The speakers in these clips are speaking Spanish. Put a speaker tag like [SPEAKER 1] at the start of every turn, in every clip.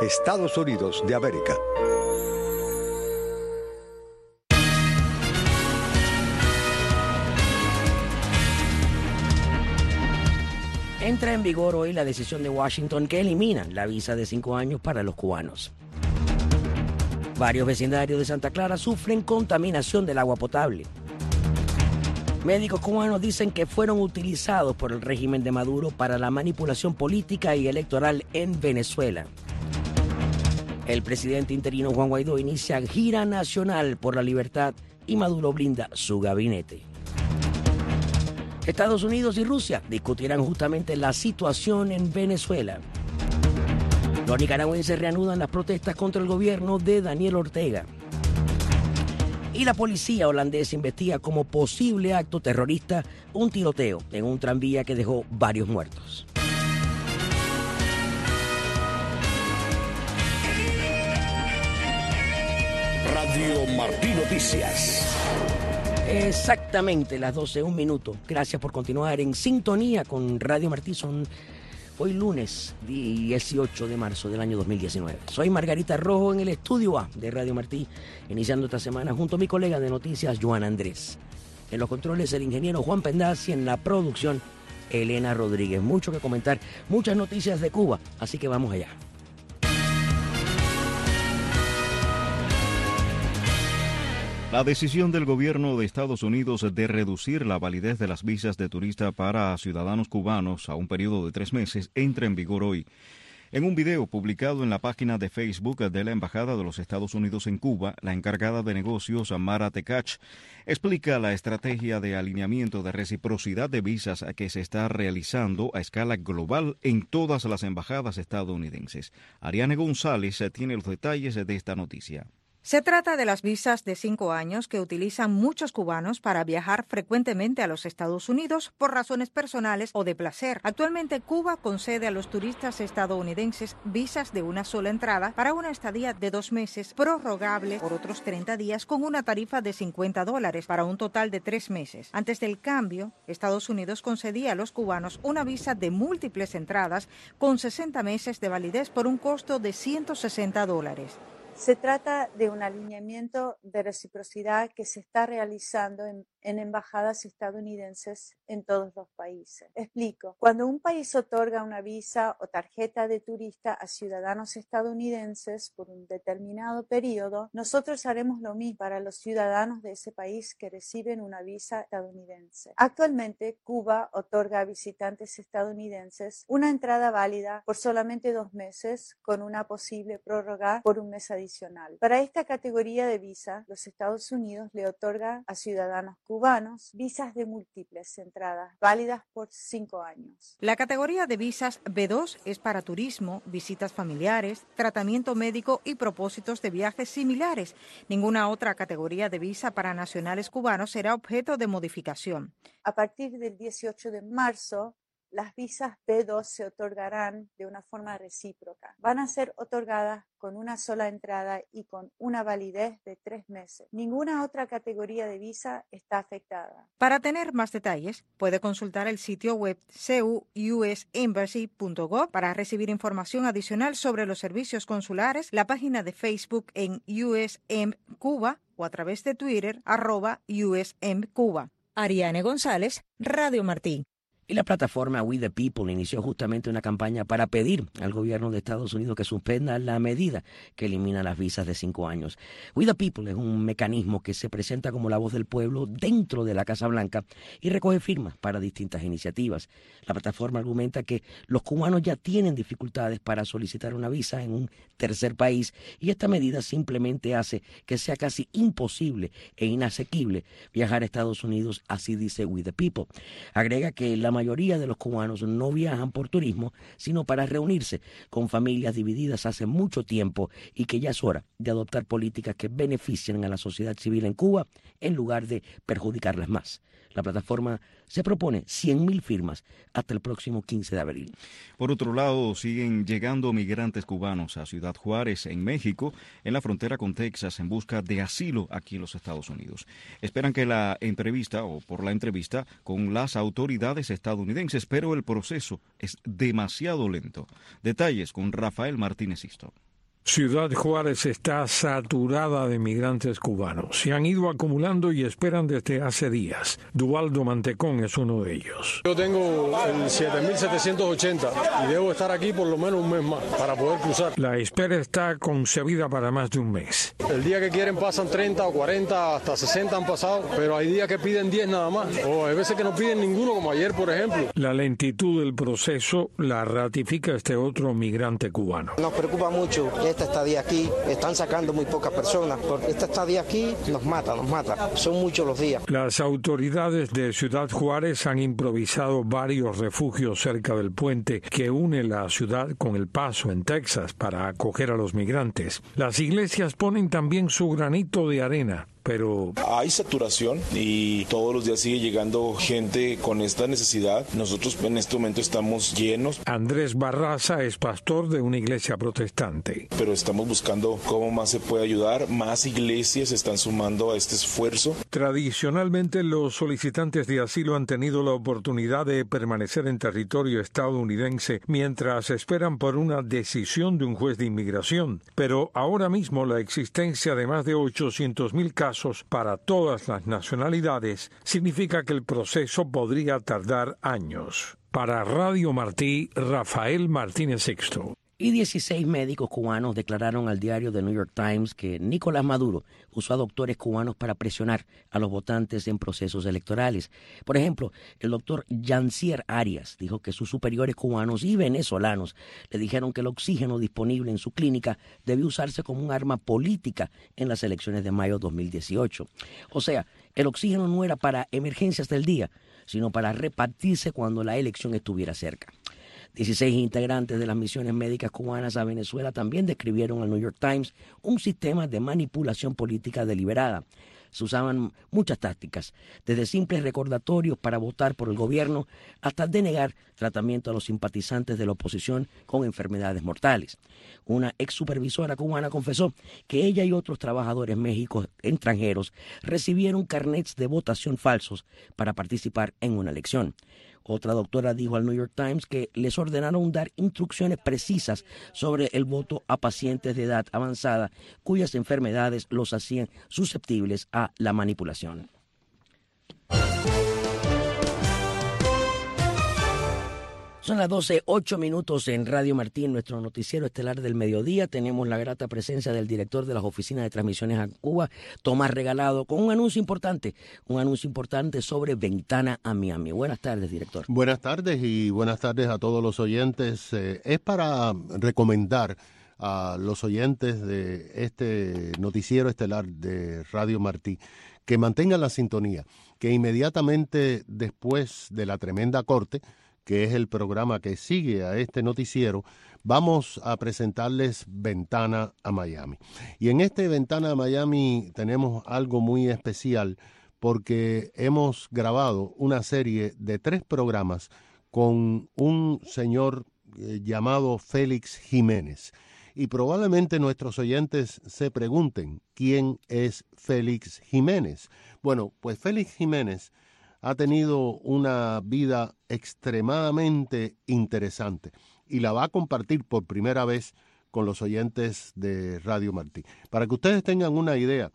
[SPEAKER 1] Estados Unidos de América.
[SPEAKER 2] Entra en vigor hoy la decisión de Washington que elimina la visa de 5 años para los cubanos. Varios vecindarios de Santa Clara sufren contaminación del agua potable. Médicos cubanos dicen que fueron utilizados por el régimen de Maduro para la manipulación política y electoral en Venezuela. El presidente interino Juan Guaidó inicia gira nacional por la libertad y Maduro blinda su gabinete. Estados Unidos y Rusia discutirán justamente la situación en Venezuela. Los nicaragüenses reanudan las protestas contra el gobierno de Daniel Ortega. Y la policía holandesa investiga como posible acto terrorista un tiroteo en un tranvía que dejó varios muertos.
[SPEAKER 3] Radio Martí Noticias.
[SPEAKER 2] Exactamente las 12, un minuto. Gracias por continuar en sintonía con Radio Martí. Son hoy lunes 18 de marzo del año 2019. Soy Margarita Rojo en el estudio A de Radio Martí, iniciando esta semana junto a mi colega de noticias, Joan Andrés. En los controles, el ingeniero Juan Pendaz y en la producción, Elena Rodríguez. Mucho que comentar, muchas noticias de Cuba, así que vamos allá.
[SPEAKER 4] La decisión del gobierno de Estados Unidos de reducir la validez de las visas de turista para ciudadanos cubanos a un periodo de 3 meses entra en vigor hoy. En un video publicado en la página de Facebook de la Embajada de los Estados Unidos en Cuba, la encargada de negocios, Mara Tekach, explica la estrategia de alineamiento de reciprocidad de visas que se está realizando a escala global en todas las embajadas estadounidenses. Ariane González tiene los detalles de esta noticia.
[SPEAKER 5] Se trata de las visas de 5 años que utilizan muchos cubanos para viajar frecuentemente a los Estados Unidos por razones personales o de placer. Actualmente, Cuba concede a los turistas estadounidenses visas de una sola entrada para una estadía de 2 meses, prorrogable por otros 30 días con una tarifa de $50 para un total de 3 meses. Antes del cambio, Estados Unidos concedía a los cubanos una visa de múltiples entradas con 60 meses de validez por un costo de $160.
[SPEAKER 6] Se trata de un alineamiento de reciprocidad que se está realizando en embajadas estadounidenses en todos los países. Explico. Cuando un país otorga una visa o tarjeta de turista a ciudadanos estadounidenses por un determinado periodo, nosotros haremos lo mismo para los ciudadanos de ese país que reciben una visa estadounidense. Actualmente, Cuba otorga a visitantes estadounidenses una entrada válida por solamente 2 meses, con una posible prórroga por un mes adicional. Para esta categoría de visa, los Estados Unidos le otorga a ciudadanos cubanos visas de múltiples entradas válidas por 5 años.
[SPEAKER 5] La categoría de visas B2 es para turismo, visitas familiares, tratamiento médico y propósitos de viajes similares. Ninguna otra categoría de visa para nacionales cubanos será objeto de modificación.
[SPEAKER 6] A partir del 18 de marzo, las visas B2 se otorgarán de una forma recíproca. Van a ser otorgadas con una sola entrada y con una validez de 3 meses. Ninguna otra categoría de visa está afectada.
[SPEAKER 5] Para tener más detalles, puede consultar el sitio web cuusembassy.gov para recibir información adicional sobre los servicios consulares, la página de Facebook en USM Cuba o a través de Twitter @USM Cuba. Ariane González, Radio Martí.
[SPEAKER 2] Y la plataforma We the People inició justamente una campaña para pedir al gobierno de Estados Unidos que suspenda la medida que elimina las visas de 5 años. We the People es un mecanismo que se presenta como la voz del pueblo dentro de la Casa Blanca y recoge firmas para distintas iniciativas. La plataforma argumenta que los cubanos ya tienen dificultades para solicitar una visa en un tercer país y esta medida simplemente hace que sea casi imposible e inasequible viajar a Estados Unidos, así dice We the People. Agrega que la mayoría de los cubanos no viajan por turismo, sino para reunirse con familias divididas hace mucho tiempo y que ya es hora de adoptar políticas que beneficien a la sociedad civil en Cuba en lugar de perjudicarlas más. La plataforma se propone 100.000 firmas hasta el próximo 15 de abril.
[SPEAKER 4] Por otro lado, siguen llegando migrantes cubanos a Ciudad Juárez, en México, en la frontera con Texas, en busca de asilo aquí en los Estados Unidos. Esperan que por la entrevista con las autoridades estadounidenses, pero el proceso es demasiado lento. Detalles con Rafael Martínez Sisto.
[SPEAKER 7] Ciudad Juárez está saturada de migrantes cubanos. Se han ido acumulando y esperan desde hace días. Dualdo Mantecón es uno de ellos.
[SPEAKER 8] Yo tengo el 7.780 y debo estar aquí por lo menos un mes más para poder cruzar.
[SPEAKER 7] La espera está concebida para más de un mes.
[SPEAKER 8] El día que quieren pasan 30 o 40, hasta 60 han pasado, pero hay días que piden 10 nada más. O hay veces que no piden ninguno, como ayer, por ejemplo.
[SPEAKER 7] La lentitud del proceso la ratifica este otro migrante cubano.
[SPEAKER 9] Nos preocupa mucho esta estadía aquí, están sacando muy pocas personas, porque esta estadía aquí nos mata, son muchos los días.
[SPEAKER 7] Las autoridades de Ciudad Juárez han improvisado varios refugios cerca del puente que une la ciudad con El Paso, en Texas, para acoger a los migrantes. Las iglesias ponen también su granito de arena, pero
[SPEAKER 10] hay saturación y todos los días sigue llegando gente con esta necesidad. Nosotros en este momento estamos llenos.
[SPEAKER 7] Andrés Barraza es pastor de una iglesia protestante.
[SPEAKER 10] Pero estamos buscando cómo más se puede ayudar. Más iglesias se están sumando a este esfuerzo.
[SPEAKER 7] Tradicionalmente, los solicitantes de asilo han tenido la oportunidad de permanecer en territorio estadounidense mientras esperan por una decisión de un juez de inmigración. Pero ahora mismo la existencia de más de 800,000 casos para todas las nacionalidades significa que el proceso podría tardar años. Para Radio Martí, Rafael Martínez Sixto.
[SPEAKER 2] Y 16 médicos cubanos declararon al diario The New York Times que Nicolás Maduro usó a doctores cubanos para presionar a los votantes en procesos electorales. Por ejemplo, el doctor Yancier Arias dijo que sus superiores cubanos y venezolanos le dijeron que el oxígeno disponible en su clínica debió usarse como un arma política en las elecciones de mayo de 2018. O sea, el oxígeno no era para emergencias del día, sino para repartirse cuando la elección estuviera cerca. 16 integrantes de las misiones médicas cubanas a Venezuela también describieron al New York Times un sistema de manipulación política deliberada. Se usaban muchas tácticas, desde simples recordatorios para votar por el gobierno hasta denegar tratamiento a los simpatizantes de la oposición con enfermedades mortales. Una ex supervisora cubana confesó que ella y otros trabajadores médicos extranjeros recibieron carnets de votación falsos para participar en una elección. Otra doctora dijo al New York Times que les ordenaron dar instrucciones precisas sobre el voto a pacientes de edad avanzada cuyas enfermedades los hacían susceptibles a la manipulación. Son las 12:08 en Radio Martín, nuestro noticiero estelar del mediodía. Tenemos la grata presencia del director de las oficinas de transmisiones a Cuba, Tomás Regalado, con un anuncio importante sobre Ventana a Miami. Buenas tardes, director.
[SPEAKER 11] Buenas tardes y buenas tardes a todos los oyentes. Es para recomendar a los oyentes de este noticiero estelar de Radio Martí que mantengan la sintonía, que inmediatamente después de la tremenda corte, que es el programa que sigue a este noticiero, vamos a presentarles Ventana a Miami. Y en este Ventana a Miami tenemos algo muy especial porque hemos grabado una serie de 3 programas con un señor llamado Félix Jiménez. Y probablemente nuestros oyentes se pregunten, ¿quién es Félix Jiménez? Bueno, pues Félix Jiménez ha tenido una vida extremadamente interesante y la va a compartir por primera vez con los oyentes de Radio Martí. Para que ustedes tengan una idea,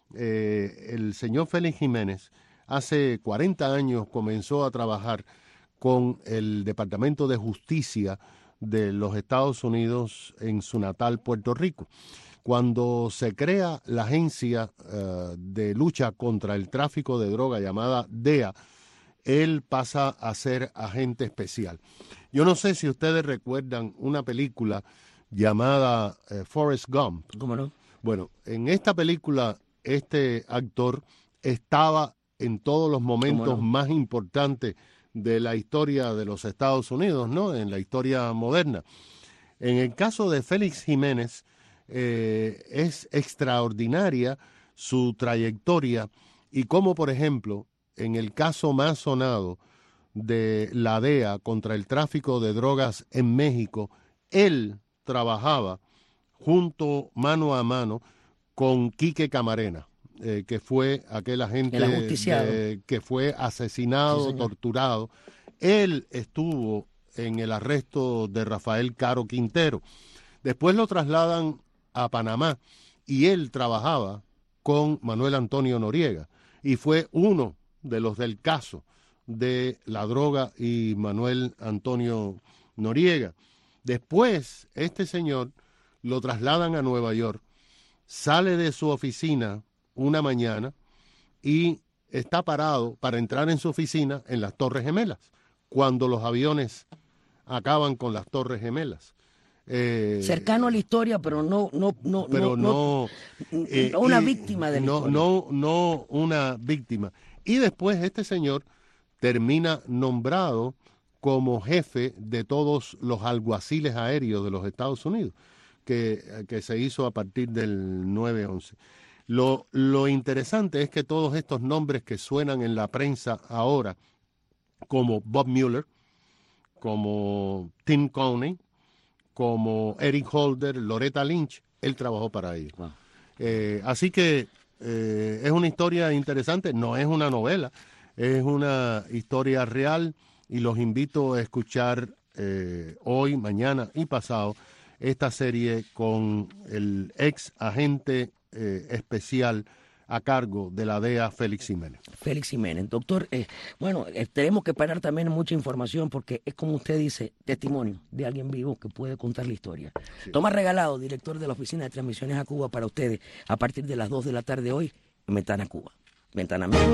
[SPEAKER 11] el señor Félix Jiménez hace 40 años comenzó a trabajar con el Departamento de Justicia de los Estados Unidos en su natal Puerto Rico. Cuando se crea la agencia de lucha contra el tráfico de droga llamada DEA, él pasa a ser agente especial. Yo no sé si ustedes recuerdan una película llamada Forrest Gump.
[SPEAKER 2] ¿Cómo no?
[SPEAKER 11] Bueno, en esta película este actor estaba en todos los momentos más importantes de la historia de los Estados Unidos, ¿no? En la historia moderna. En el caso de Félix Jiménez, es extraordinaria su trayectoria y como, por ejemplo, en el caso más sonado de la DEA contra el tráfico de drogas en México, él trabajaba junto, mano a mano, con Quique Camarena, que fue aquel agente que fue asesinado, torturado Él estuvo en el arresto de Rafael Caro Quintero. Después lo trasladan a Panamá y él trabajaba con Manuel Antonio Noriega y fue uno de los del caso de la droga y Manuel Antonio Noriega. Después, este señor lo trasladan a Nueva York, sale de su oficina una mañana y está parado para entrar en su oficina en las Torres Gemelas, cuando los aviones acaban con las Torres Gemelas.
[SPEAKER 2] Cercano a la historia, pero no una víctima de la historia.
[SPEAKER 11] No una víctima. Y después este señor termina nombrado como jefe de todos los alguaciles aéreos de los Estados Unidos, que se hizo a partir del 9/11. Lo interesante es que todos estos nombres que suenan en la prensa ahora, como Bob Mueller, como Tim Comey, como Eric Holder, Loretta Lynch, él trabajó para ellos. Wow. Así que es una historia interesante, no es una novela, es una historia real y los invito a escuchar hoy, mañana y pasado esta serie con el ex agente especial a cargo de la DEA, Félix Jiménez.
[SPEAKER 2] Félix Jiménez. Doctor, tenemos que parar también mucha información porque es como usted dice, testimonio de alguien vivo que puede contar la historia. Sí. Tomás Regalado, director de la Oficina de Transmisiones a Cuba para ustedes, a partir de las 2 de la tarde hoy, en Ventana Cuba. Ventana México.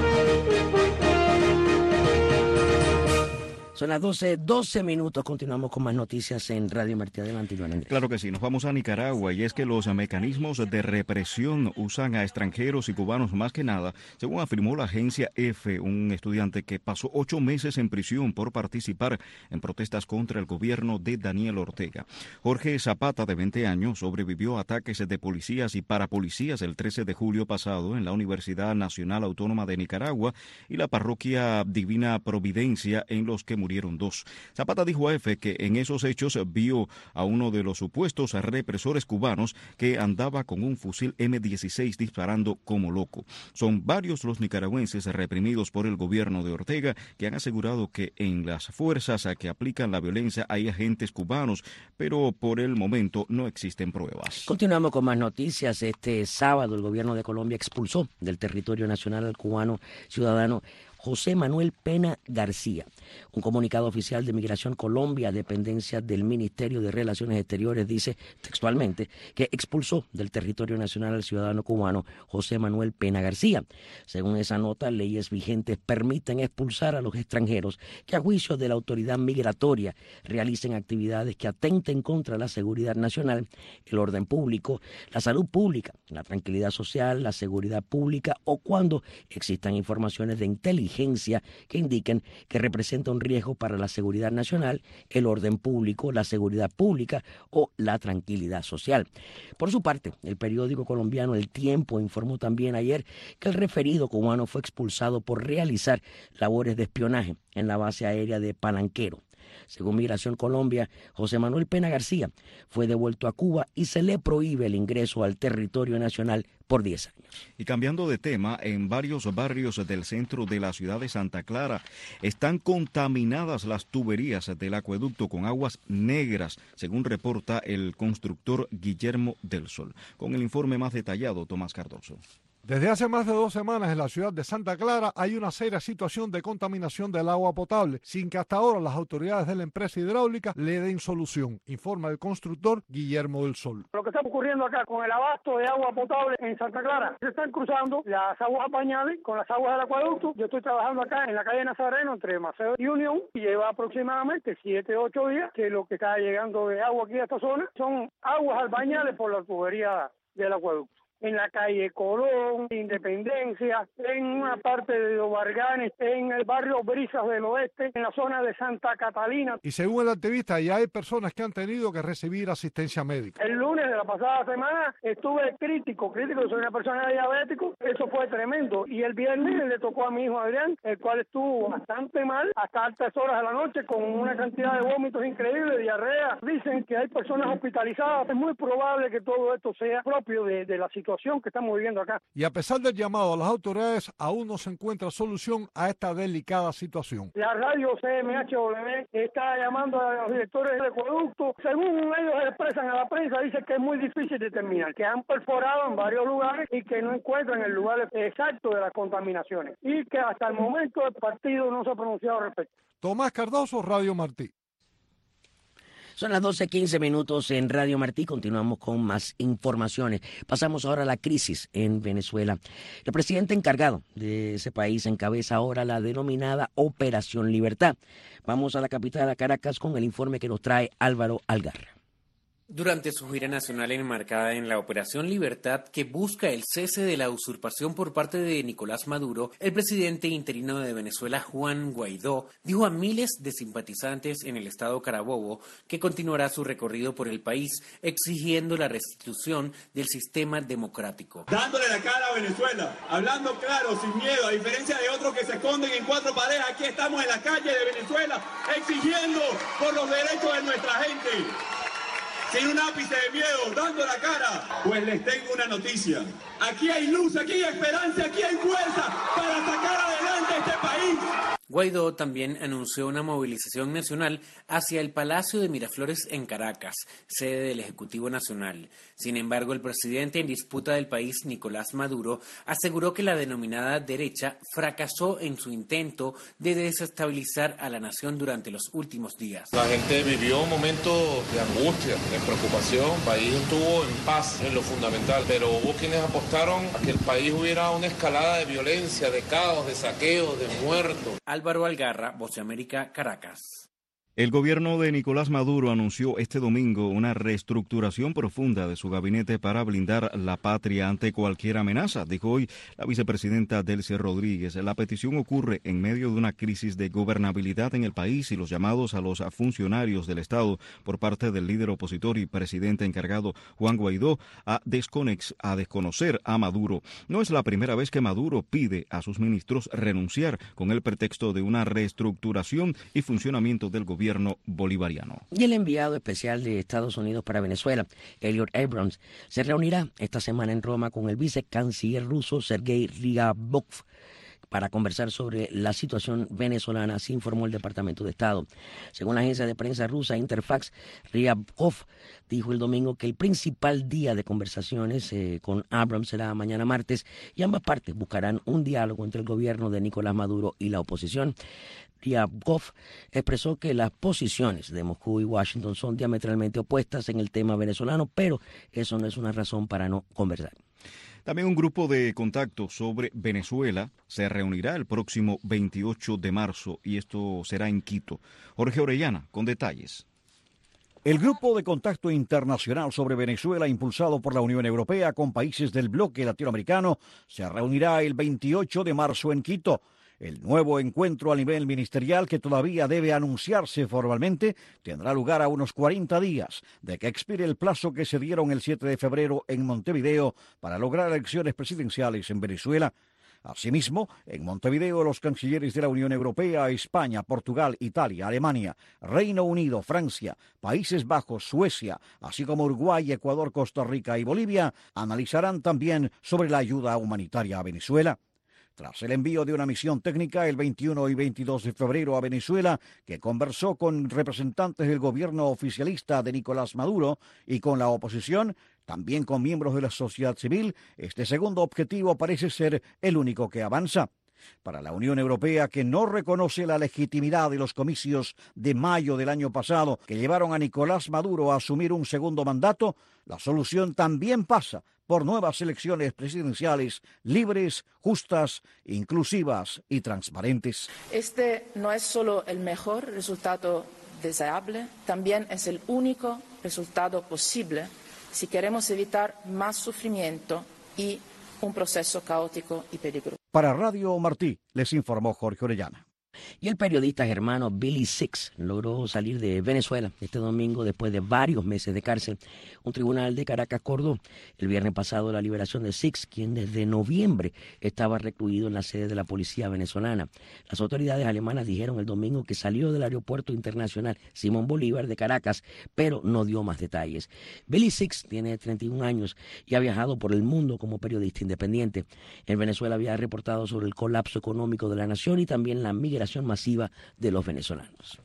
[SPEAKER 2] Son las 12 minutos. Continuamos con más noticias en Radio Martí. Adelante, Iván Andrés.
[SPEAKER 4] Claro que sí. Nos vamos a Nicaragua y es que los mecanismos de represión usan a extranjeros y cubanos más que nada, según afirmó la agencia EFE, un estudiante que pasó 8 meses en prisión por participar en protestas contra el gobierno de Daniel Ortega. Jorge Zapata, de 20 años, sobrevivió a ataques de policías y parapolicías el 13 de julio pasado en la Universidad Nacional Autónoma de Nicaragua y la parroquia Divina Providencia, en los que murieron 2. Zapata dijo a EFE que en esos hechos vio a uno de los supuestos represores cubanos que andaba con un fusil M16 disparando como loco. Son varios los nicaragüenses reprimidos por el gobierno de Ortega que han asegurado que en las fuerzas que aplican la violencia hay agentes cubanos, pero por el momento no existen pruebas.
[SPEAKER 2] Continuamos con más noticias. Este sábado el gobierno de Colombia expulsó del territorio nacional al cubano ciudadano José Manuel Pena García. Un comunicado oficial de Migración Colombia, dependencia del Ministerio de Relaciones Exteriores, dice textualmente que expulsó del territorio nacional al ciudadano cubano José Manuel Pena García. Según esa nota, leyes vigentes permiten expulsar a los extranjeros que a juicio de la autoridad migratoria realicen actividades que atenten contra la seguridad nacional, el orden público, la salud pública, la tranquilidad social, la seguridad pública o cuando existan informaciones de inteligencia que indiquen que representa un riesgo para la seguridad nacional, el orden público, la seguridad pública o la tranquilidad social. Por su parte, el periódico colombiano El Tiempo informó también ayer que el referido cubano fue expulsado por realizar labores de espionaje en la base aérea de Palanquero. Según Migración Colombia, José Manuel Pena García fue devuelto a Cuba y se le prohíbe el ingreso al territorio nacional por 10 años.
[SPEAKER 4] Y cambiando de tema, en varios barrios del centro de la ciudad de Santa Clara están contaminadas las tuberías del acueducto con aguas negras, según reporta el constructor Guillermo del Sol. Con el informe más detallado, Tomás Cardoso.
[SPEAKER 12] Desde hace más de 2 semanas en la ciudad de Santa Clara hay una seria situación de contaminación del agua potable, sin que hasta ahora las autoridades de la empresa hidráulica le den solución, informa el constructor Guillermo del Sol.
[SPEAKER 13] Lo que está ocurriendo acá con el abasto de agua potable en Santa Clara, se están cruzando las aguas bañables con las aguas del acueducto. Yo estoy trabajando acá en la calle Nazareno entre Maceo y Unión y lleva aproximadamente 7 u 8 días que lo que está llegando de agua aquí a esta zona son aguas albañales por la tubería del acueducto. En la calle Colón, Independencia, en una parte de Los Varganes, en el barrio Brisas del Oeste, en la zona de Santa Catalina.
[SPEAKER 12] Y según el activista, ya hay personas que han tenido que recibir asistencia médica.
[SPEAKER 13] El lunes de la pasada semana estuve crítico, soy una persona diabético, eso fue tremendo. Y el viernes le tocó a mi hijo Adrián, el cual estuvo bastante mal, hasta altas horas de la noche, con una cantidad de vómitos increíbles, diarrea. Dicen que hay personas hospitalizadas, es muy probable que todo esto sea propio de la situación situación que estamos viviendo acá.
[SPEAKER 12] Y a pesar del llamado a las autoridades, aún no se encuentra solución a esta delicada situación.
[SPEAKER 13] La radio CMHW está llamando a los directores del acueducto. Según ellos expresan a la prensa, dicen que es muy difícil determinar, que han perforado en varios lugares y que no encuentran el lugar exacto de las contaminaciones. Y que hasta el momento el partido no se ha pronunciado al respecto.
[SPEAKER 12] Tomás Cardoso, Radio Martí.
[SPEAKER 2] Son las 12:15 en Radio Martí. Continuamos con más informaciones. Pasamos ahora a la crisis en Venezuela. El presidente encargado de ese país encabeza ahora la denominada Operación Libertad. Vamos a la capital, a Caracas, con el informe que nos trae Álvaro Algarra.
[SPEAKER 14] Durante su gira nacional enmarcada en la Operación Libertad, que busca el cese de la usurpación por parte de Nicolás Maduro, el presidente interino de Venezuela, Juan Guaidó, dijo a miles de simpatizantes en el estado Carabobo que continuará su recorrido por el país exigiendo la restitución del sistema democrático.
[SPEAKER 15] Dándole la cara a Venezuela, hablando claro, sin miedo, a diferencia de otros que se esconden en cuatro paredes, aquí estamos en la calle de Venezuela exigiendo por los derechos de nuestra gente. Sin un ápice de miedo, dando la cara. Pues les tengo una noticia. Aquí hay luz, aquí hay esperanza, aquí hay fuerza para sacar adelante este país.
[SPEAKER 14] Guaidó también anunció una movilización nacional hacia el Palacio de Miraflores en Caracas, sede del Ejecutivo Nacional. Sin embargo, el presidente en disputa del país, Nicolás Maduro, aseguró que la denominada derecha fracasó en su intento de desestabilizar a la nación durante los últimos días.
[SPEAKER 16] La gente vivió un momento de angustia, de preocupación. El país estuvo en paz en lo fundamental, pero hubo quienes apostaron a que el país hubiera una escalada de violencia, de caos, de saqueos, de muertos.
[SPEAKER 14] Álvaro Algarra, Voz de América, Caracas.
[SPEAKER 4] El gobierno de Nicolás Maduro anunció este domingo una reestructuración profunda de su gabinete para blindar la patria ante cualquier amenaza, dijo hoy la vicepresidenta Delcy Rodríguez. La petición ocurre en medio de una crisis de gobernabilidad en el país y los llamados a los funcionarios del Estado por parte del líder opositor y presidente encargado Juan Guaidó a desconocer a Maduro. No es la primera vez que Maduro pide a sus ministros renunciar con el pretexto de una reestructuración y funcionamiento del gobierno bolivariano.
[SPEAKER 2] Y el enviado especial de Estados Unidos para Venezuela, Elliot Abrams, se reunirá esta semana en Roma con el vicecanciller ruso Sergei Ryabkov para conversar sobre la situación venezolana, así informó el Departamento de Estado. Según la agencia de prensa rusa Interfax, Ryabkov dijo el domingo que el principal día de conversaciones con Abrams será mañana martes y ambas partes buscarán un diálogo entre el gobierno de Nicolás Maduro y la oposición. Ryabkov expresó que las posiciones de Moscú y Washington son diametralmente opuestas en el tema venezolano, pero eso no es una razón para no conversar.
[SPEAKER 4] También un grupo de contacto sobre Venezuela se reunirá el próximo 28 de marzo y esto será en Quito. Jorge Orellana, con detalles.
[SPEAKER 17] El Grupo de Contacto Internacional sobre Venezuela, impulsado por la Unión Europea con países del bloque latinoamericano, se reunirá el 28 de marzo en Quito. El nuevo encuentro a nivel ministerial, que todavía debe anunciarse formalmente, tendrá lugar a unos 40 días de que expire el plazo que se dieron el 7 de febrero en Montevideo para lograr elecciones presidenciales en Venezuela. Asimismo, en Montevideo, los cancilleres de la Unión Europea, España, Portugal, Italia, Alemania, Reino Unido, Francia, Países Bajos, Suecia, así como Uruguay, Ecuador, Costa Rica y Bolivia, analizarán también sobre la ayuda humanitaria a Venezuela. Tras el envío de una misión técnica el 21 y 22 de febrero a Venezuela, que conversó con representantes del gobierno oficialista de Nicolás Maduro y con la oposición, también con miembros de la sociedad civil, este segundo objetivo parece ser el único que avanza. Para la Unión Europea, que no reconoce la legitimidad de los comicios de mayo del año pasado que llevaron a Nicolás Maduro a asumir un segundo mandato, la solución también pasa por nuevas elecciones presidenciales libres, justas, inclusivas y transparentes.
[SPEAKER 18] Este no es solo el mejor resultado deseable, también es el único resultado posible si queremos evitar más sufrimiento y un proceso caótico y peligroso.
[SPEAKER 17] Para Radio Martí, les informó Jorge Orellana.
[SPEAKER 2] Y el periodista germano Billy Six logró salir de Venezuela este domingo después de varios meses de cárcel. Un tribunal de Caracas acordó el viernes pasado la liberación de Six, quien desde noviembre estaba recluido en la sede de la policía venezolana. Las autoridades alemanas dijeron el domingo que salió del aeropuerto internacional Simón Bolívar de Caracas, pero no dio más detalles. Billy Six tiene 31 años y ha viajado por el mundo como periodista independiente. En Venezuela había reportado sobre el colapso económico de la nación y también la migración masiva de los venezolanos.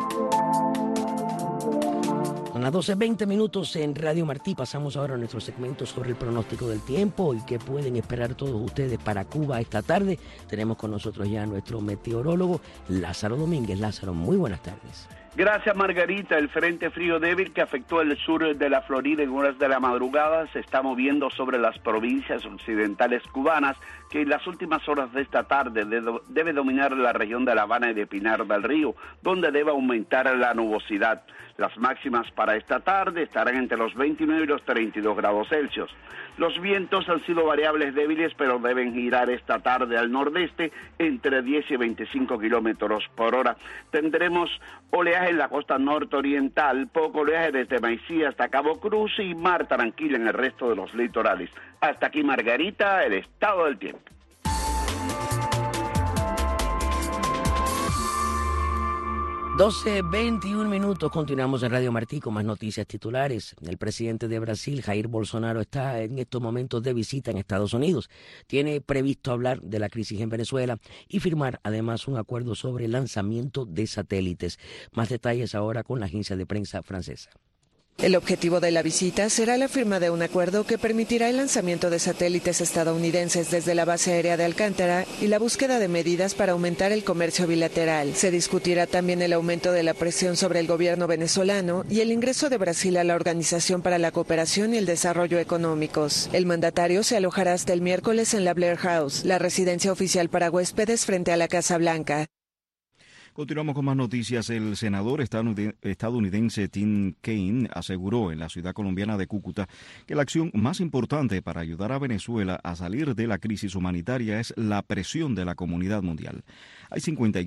[SPEAKER 2] Son las 12:20 en Radio Martí. Pasamos ahora a nuestro segmento sobre el pronóstico del tiempo y qué pueden esperar todos ustedes para Cuba esta tarde. Tenemos con nosotros ya a nuestro meteorólogo Lázaro Domínguez. Lázaro, muy buenas tardes.
[SPEAKER 19] Gracias, Margarita. El frente frío débil que afectó el sur de la Florida en horas de la madrugada se está moviendo sobre las provincias occidentales cubanas, que en las últimas horas de esta tarde debe dominar la región de La Habana y de Pinar del Río, donde debe aumentar la nubosidad. Las máximas para esta tarde estarán entre los 29 y los 32 grados Celsius. Los vientos han sido variables débiles, pero deben girar esta tarde al nordeste entre 10 y 25 kilómetros por hora. Tendremos oleaje en la costa nororiental, poco oleaje desde Maicí hasta Cabo Cruz y mar tranquilo en el resto de los litorales. Hasta aquí, Margarita, el estado del tiempo.
[SPEAKER 2] 12:21. Continuamos en Radio Martí con más noticias titulares. El presidente de Brasil, Jair Bolsonaro, está en estos momentos de visita en Estados Unidos. Tiene previsto hablar de la crisis en Venezuela y firmar además un acuerdo sobre el lanzamiento de satélites. Más detalles ahora con la agencia de prensa francesa.
[SPEAKER 20] El objetivo de la visita será la firma de un acuerdo que permitirá el lanzamiento de satélites estadounidenses desde la base aérea de Alcántara y la búsqueda de medidas para aumentar el comercio bilateral. Se discutirá también el aumento de la presión sobre el gobierno venezolano y el ingreso de Brasil a la Organización para la Cooperación y el Desarrollo Económicos. El mandatario se alojará hasta el miércoles en la Blair House, la residencia oficial para huéspedes frente a la Casa Blanca.
[SPEAKER 4] Continuamos con más noticias. El senador estadounidense Tim Kaine aseguró en la ciudad colombiana de Cúcuta que la acción más importante para ayudar a Venezuela a salir de la crisis humanitaria es la presión de la comunidad mundial. Hay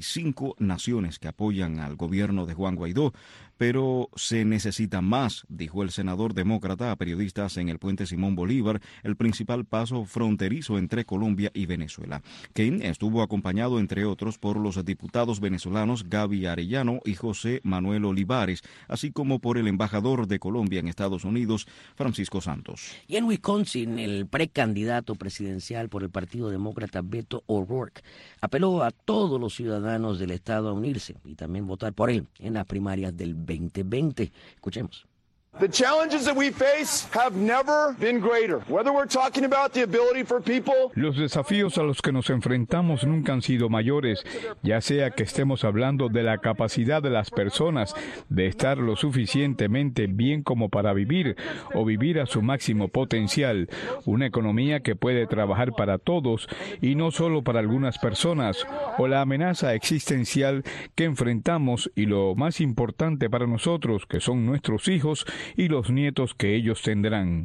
[SPEAKER 4] 55 naciones que apoyan al gobierno de Juan Guaidó, pero se necesita más, dijo el senador demócrata a periodistas en el puente Simón Bolívar, el principal paso fronterizo entre Colombia y Venezuela. Kaine estuvo acompañado, entre otros, por los diputados venezolanos Gaby Arellano y José Manuel Olivares, así como por el embajador de Colombia en Estados Unidos, Francisco Santos.
[SPEAKER 2] Y en Wisconsin, el precandidato presidencial por el Partido Demócrata, Beto O'Rourke, apeló a todos los ciudadanos del estado a unirse y también votar por él en las primarias del 2020. Escuchemos.
[SPEAKER 21] The challenges that we face have never been greater. Whether we're talking about the ability for people.
[SPEAKER 7] Los desafíos a los que nos enfrentamos nunca han sido mayores, ya sea que estemos hablando de la capacidad de las personas de estar lo suficientemente bien como para vivir o vivir a su máximo potencial, una economía que puede trabajar para todos y no solo para algunas personas, o la amenaza existencial que enfrentamos y lo más importante para nosotros, que son nuestros hijos y los nietos que ellos tendrán.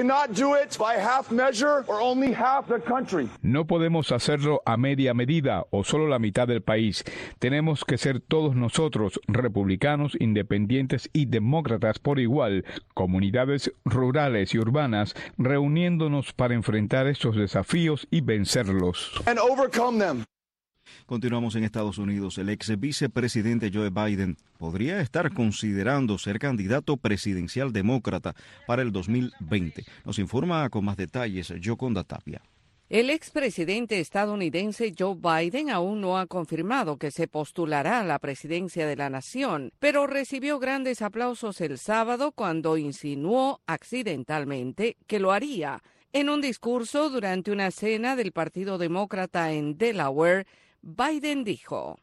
[SPEAKER 7] No podemos hacerlo a media medida o solo la mitad del país. Tenemos que ser todos nosotros, republicanos, independientes y demócratas por igual, comunidades rurales y urbanas, reuniéndonos para enfrentar estos desafíos y vencerlos.
[SPEAKER 4] Continuamos en Estados Unidos. El ex vicepresidente Joe Biden podría estar considerando ser candidato presidencial demócrata para el 2020. Nos informa con más detalles Yoconda Tapia.
[SPEAKER 22] El expresidente estadounidense Joe Biden aún no ha confirmado que se postulará a la presidencia de la nación, pero recibió grandes aplausos el sábado cuando insinuó accidentalmente que lo haría. En un discurso durante una cena del Partido Demócrata en Delaware, Biden dijo: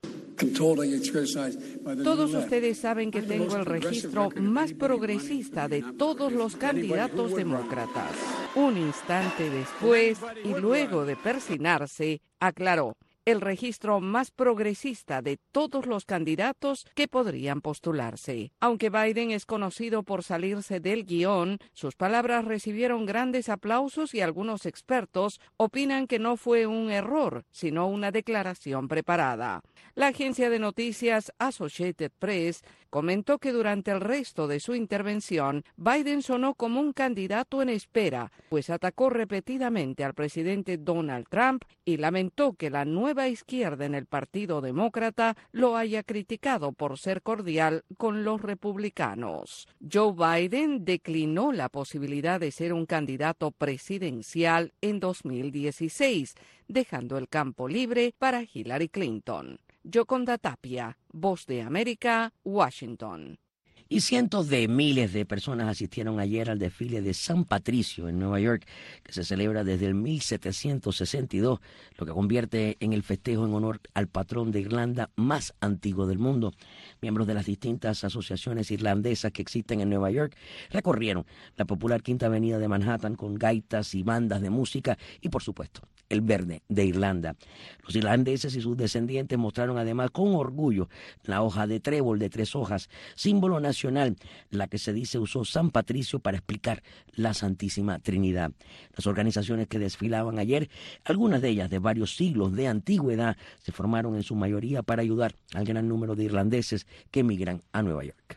[SPEAKER 22] todos ustedes saben que tengo el registro más progresista de todos los candidatos demócratas. Un instante después, y luego de persignarse, aclaró: el registro más progresista de todos los candidatos que podrían postularse. Aunque Biden es conocido por salirse del guión, sus palabras recibieron grandes aplausos y algunos expertos opinan que no fue un error, sino una declaración preparada. La agencia de noticias Associated Press comentó que durante el resto de su intervención, Biden sonó como un candidato en espera, pues atacó repetidamente al presidente Donald Trump y lamentó que la nueva izquierda en el Partido Demócrata lo haya criticado por ser cordial con los republicanos. Joe Biden declinó la posibilidad de ser un candidato presidencial en 2016, dejando el campo libre para Hillary Clinton. Yoconda Tapia, Voz de América, Washington.
[SPEAKER 2] Y cientos de miles de personas asistieron ayer al desfile de San Patricio en Nueva York, que se celebra desde el 1762, lo que convierte en el festejo en honor al patrón de Irlanda más antiguo del mundo. Miembros de las distintas asociaciones irlandesas que existen en Nueva York recorrieron la popular Quinta Avenida de Manhattan con gaitas y bandas de música y, por supuesto, el verde de Irlanda. Los irlandeses y sus descendientes mostraron además con orgullo la hoja de trébol de 3 hojas, símbolo nacional, la que se dice usó San Patricio para explicar la Santísima Trinidad. Las organizaciones que desfilaban ayer, algunas de ellas de varios siglos de antigüedad, se formaron en su mayoría para ayudar al gran número de irlandeses que emigran a Nueva York.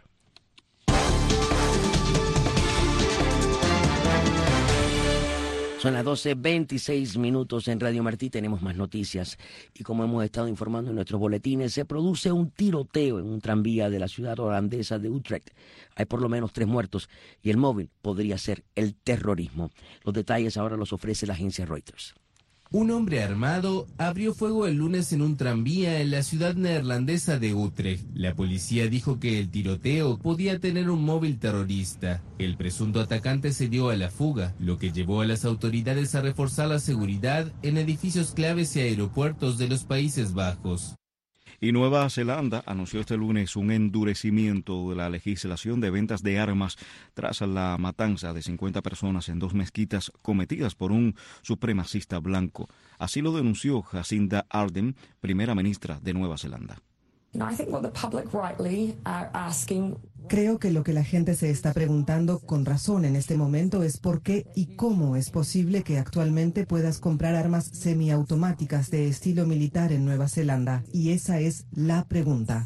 [SPEAKER 2] Son las 12:26 en Radio Martí, tenemos más noticias y como hemos estado informando en nuestros boletines, se produce un tiroteo en un tranvía de la ciudad holandesa de Utrecht. Hay por lo menos 3 muertos y el móvil podría ser el terrorismo. Los detalles ahora los ofrece la agencia Reuters.
[SPEAKER 1] Un hombre armado abrió fuego el lunes en un tranvía en la ciudad neerlandesa de Utrecht. La policía dijo que el tiroteo podía tener un móvil terrorista. El presunto atacante se dio a la fuga, lo que llevó a las autoridades a reforzar la seguridad en edificios claves y aeropuertos de los Países Bajos.
[SPEAKER 4] Y Nueva Zelanda anunció este lunes un endurecimiento de la legislación de ventas de armas tras la matanza de 50 personas en 2 mezquitas cometidas por un supremacista blanco. Así lo denunció Jacinda Ardern, primera ministra de Nueva Zelanda.
[SPEAKER 3] Creo que lo que la gente se está preguntando con razón en este momento es por qué y cómo es posible que actualmente puedas comprar armas semiautomáticas de estilo militar en Nueva Zelanda. Y esa es la pregunta.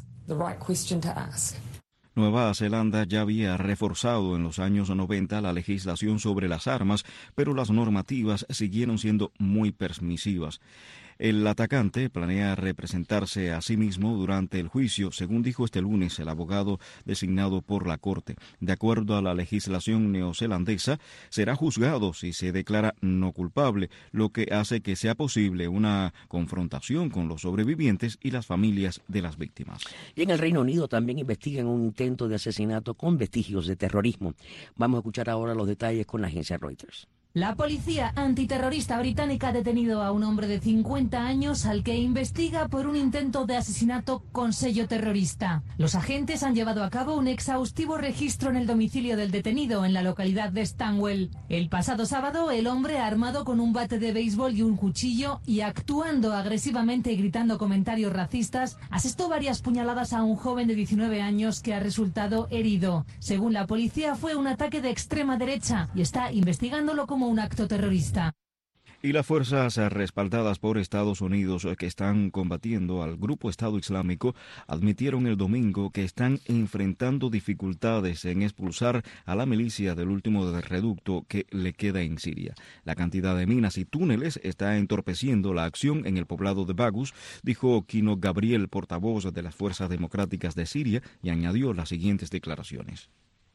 [SPEAKER 4] Nueva Zelanda ya había reforzado en los años 90 la legislación sobre las armas, pero las normativas siguieron siendo muy permisivas. El atacante planea representarse a sí mismo durante el juicio, según dijo este lunes el abogado designado por la Corte. De acuerdo a la legislación neozelandesa, será juzgado si se declara no culpable, lo que hace que sea posible una confrontación con los sobrevivientes y las familias de las víctimas.
[SPEAKER 2] Y en el Reino Unido también investigan un intento de asesinato con vestigios de terrorismo. Vamos a escuchar ahora los detalles con la agencia Reuters.
[SPEAKER 23] La policía antiterrorista británica ha detenido a un hombre de 50 años al que investiga por un intento de asesinato con sello terrorista. Los agentes han llevado a cabo un exhaustivo registro en el domicilio del detenido en la localidad de Stanwell. El pasado sábado, el hombre, armado con un bate de béisbol y un cuchillo y actuando agresivamente y gritando comentarios racistas, asestó varias puñaladas a un joven de 19 años que ha resultado herido. Según la policía, fue un ataque de extrema derecha y está investigándolo como un acto terrorista.
[SPEAKER 4] Y las fuerzas respaldadas por Estados Unidos que están combatiendo al grupo Estado Islámico admitieron el domingo que están enfrentando dificultades en expulsar a la milicia del último reducto que le queda en Siria. La cantidad de minas y túneles está entorpeciendo la acción en el poblado de Baghuz, dijo Kino Gabriel, portavoz de las Fuerzas Democráticas de Siria, y añadió las siguientes declaraciones.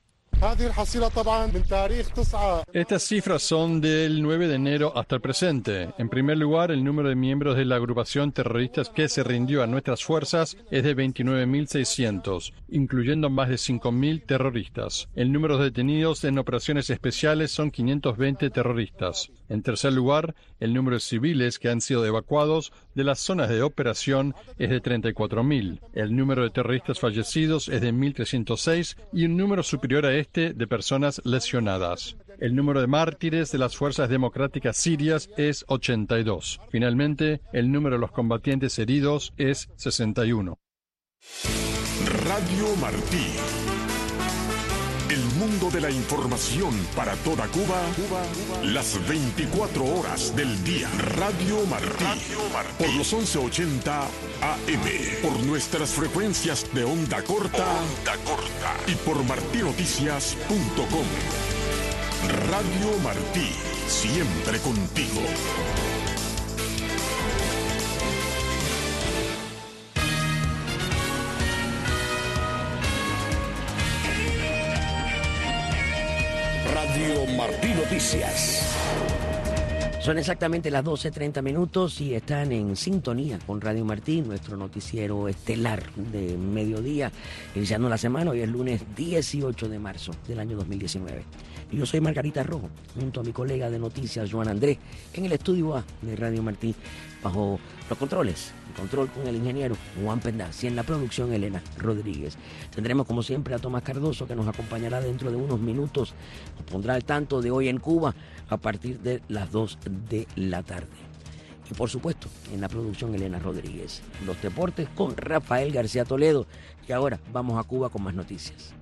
[SPEAKER 24] Estas cifras son del 9 de enero hasta el presente. En primer lugar, el número de miembros de la agrupación terrorista que se rindió a nuestras fuerzas es de 29.600, incluyendo más de 5.000 terroristas. El número de detenidos en operaciones especiales son 520 terroristas. En tercer lugar, el número de civiles que han sido evacuados de las zonas de operación es de 34.000. El número de terroristas fallecidos es de 1.306 y un número superior a este de personas lesionadas. El número de mártires de las fuerzas democráticas sirias es 82. Finalmente, el número de los combatientes heridos es 61.
[SPEAKER 5] Radio Martí. El mundo de la información para toda Cuba, las 24 horas del día. Radio Martí. Por los 1180 AM. Por nuestras frecuencias de onda corta. Y por martinoticias.com. Radio Martí. Siempre contigo. Radio Martí Noticias.
[SPEAKER 2] Son exactamente las 12:30 minutos y están en sintonía con Radio Martí, nuestro noticiero estelar de mediodía, iniciando la semana. Hoy es lunes 18 de marzo del año 2019. Y yo soy Margarita Rojo, junto a mi colega de noticias, Joan Andrés, en el estudio A de Radio Martí, bajo los controles, el control con el ingeniero Juan Pendaz y en la producción Elena Rodríguez. Tendremos como siempre a Tomás Cardoso, que nos acompañará dentro de unos minutos, nos pondrá al tanto de hoy en Cuba a partir de las 2 de la tarde. Y por supuesto, en la producción Elena Rodríguez. Los deportes con Rafael García Toledo. Y ahora vamos a Cuba con más noticias.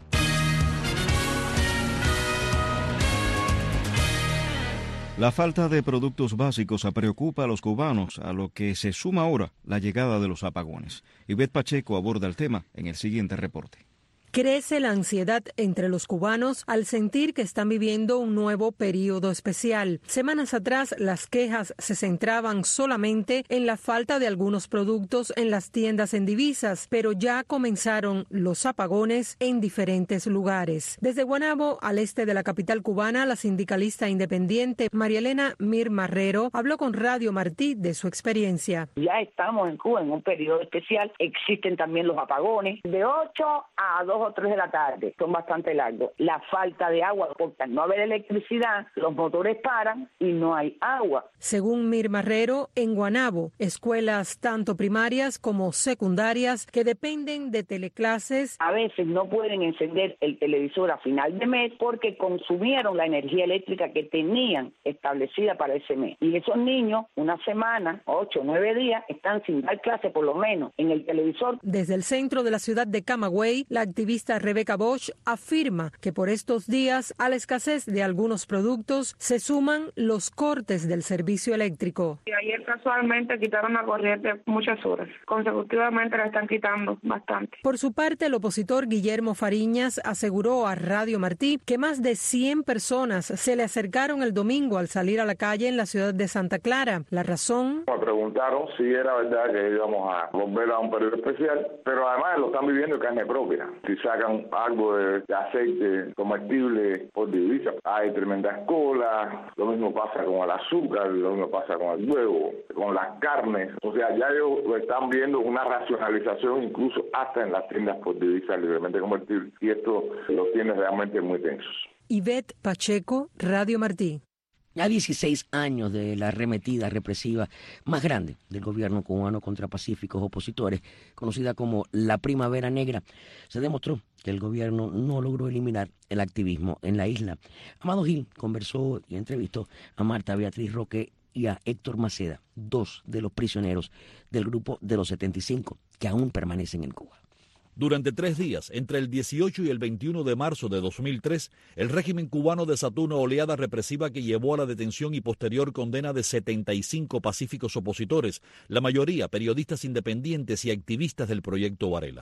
[SPEAKER 4] La falta de productos básicos preocupa a los cubanos, a lo que se suma ahora la llegada de los apagones. Ivette Pacheco aborda el tema en el siguiente reporte.
[SPEAKER 6] Crece la ansiedad entre los cubanos al sentir que están viviendo un nuevo periodo especial. Semanas atrás, las quejas se centraban solamente en la falta de algunos productos en las tiendas en divisas, pero ya comenzaron los apagones en diferentes lugares. Desde Guanabo, al este de la capital cubana, la sindicalista independiente María Elena Mir Marrero habló con Radio Martí de su experiencia.
[SPEAKER 8] Ya estamos en Cuba en un periodo especial. Existen también los apagones de 8 a 2 o 3 de la tarde, son bastante largos. La falta de agua, porque al no haber electricidad, los motores paran y no hay agua.
[SPEAKER 6] Según Mir Marrero, en Guanabo, escuelas tanto primarias como secundarias que dependen de teleclases,
[SPEAKER 8] a veces no pueden encender el televisor a final de mes porque consumieron la energía eléctrica que tenían establecida para ese mes. Y esos niños, una semana, 8 o 9 días, están sin dar clase por lo menos en el televisor.
[SPEAKER 6] Desde el centro de la ciudad de Camagüey, la activista Rebecca Bosch afirma que por estos días a la escasez de algunos productos se suman los cortes del servicio eléctrico.
[SPEAKER 9] Y ayer casualmente quitaron la corriente muchas horas, consecutivamente la están quitando bastante.
[SPEAKER 6] Por su parte, el opositor Guillermo Fariñas aseguró a Radio Martí que más de 100 personas se le acercaron el domingo al salir a la calle en la ciudad de Santa Clara. La razón...
[SPEAKER 25] Me preguntaron si era verdad que íbamos a volver a un periodo especial, pero además lo están viviendo en carne propia. Si sacan algo de aceite comestible por divisa, hay tremendas colas. Lo mismo pasa con el azúcar, lo mismo pasa con el huevo, con las carnes. O sea, ya ellos están viendo una racionalización incluso hasta en las tiendas por divisa libremente convertible, y esto los tiene realmente muy tensos.
[SPEAKER 6] Ivette Pacheco, Radio Martí.
[SPEAKER 2] A 16 años de la arremetida represiva más grande del gobierno cubano contra pacíficos opositores, conocida como la Primavera Negra, se demostró que el gobierno no logró eliminar el activismo en la isla. Amado Gil conversó y entrevistó a Marta Beatriz Roque y a Héctor Maceda, 2 de los prisioneros del grupo de los 75 que aún permanecen en Cuba.
[SPEAKER 26] Durante 3 días, entre el 18 y el 21 de marzo de 2003, el régimen cubano desató una oleada represiva que llevó a la detención y posterior condena de 75 pacíficos opositores, la mayoría periodistas independientes y activistas del proyecto Varela.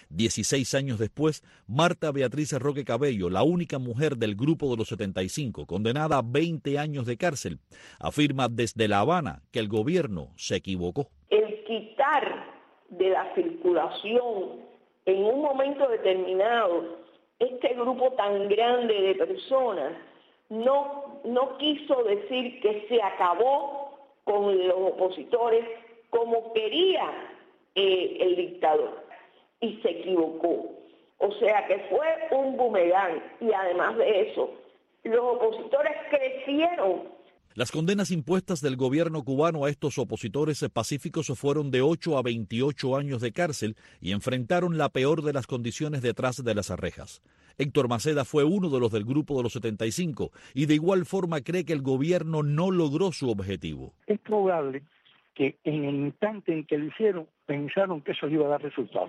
[SPEAKER 26] 16 años después, Marta Beatriz Roque Cabello, la única mujer del grupo de los 75, condenada a 20 años de cárcel, afirma desde La Habana que el gobierno se equivocó.
[SPEAKER 27] El quitar de la circulación en un momento determinado este grupo tan grande de personas no quiso decir que se acabó con los opositores como quería el dictador, y se equivocó. O sea que fue un boomerang, y además de eso, los opositores crecieron.
[SPEAKER 26] Las condenas impuestas del gobierno cubano a estos opositores pacíficos fueron de 8 a 28 años de cárcel y enfrentaron la peor de las condiciones detrás de las rejas. Héctor Maceda fue uno de los del grupo de los 75 y de igual forma cree que el gobierno no logró su objetivo.
[SPEAKER 10] Es probable que en el instante en que lo hicieron, pensaron que eso iba a dar resultados.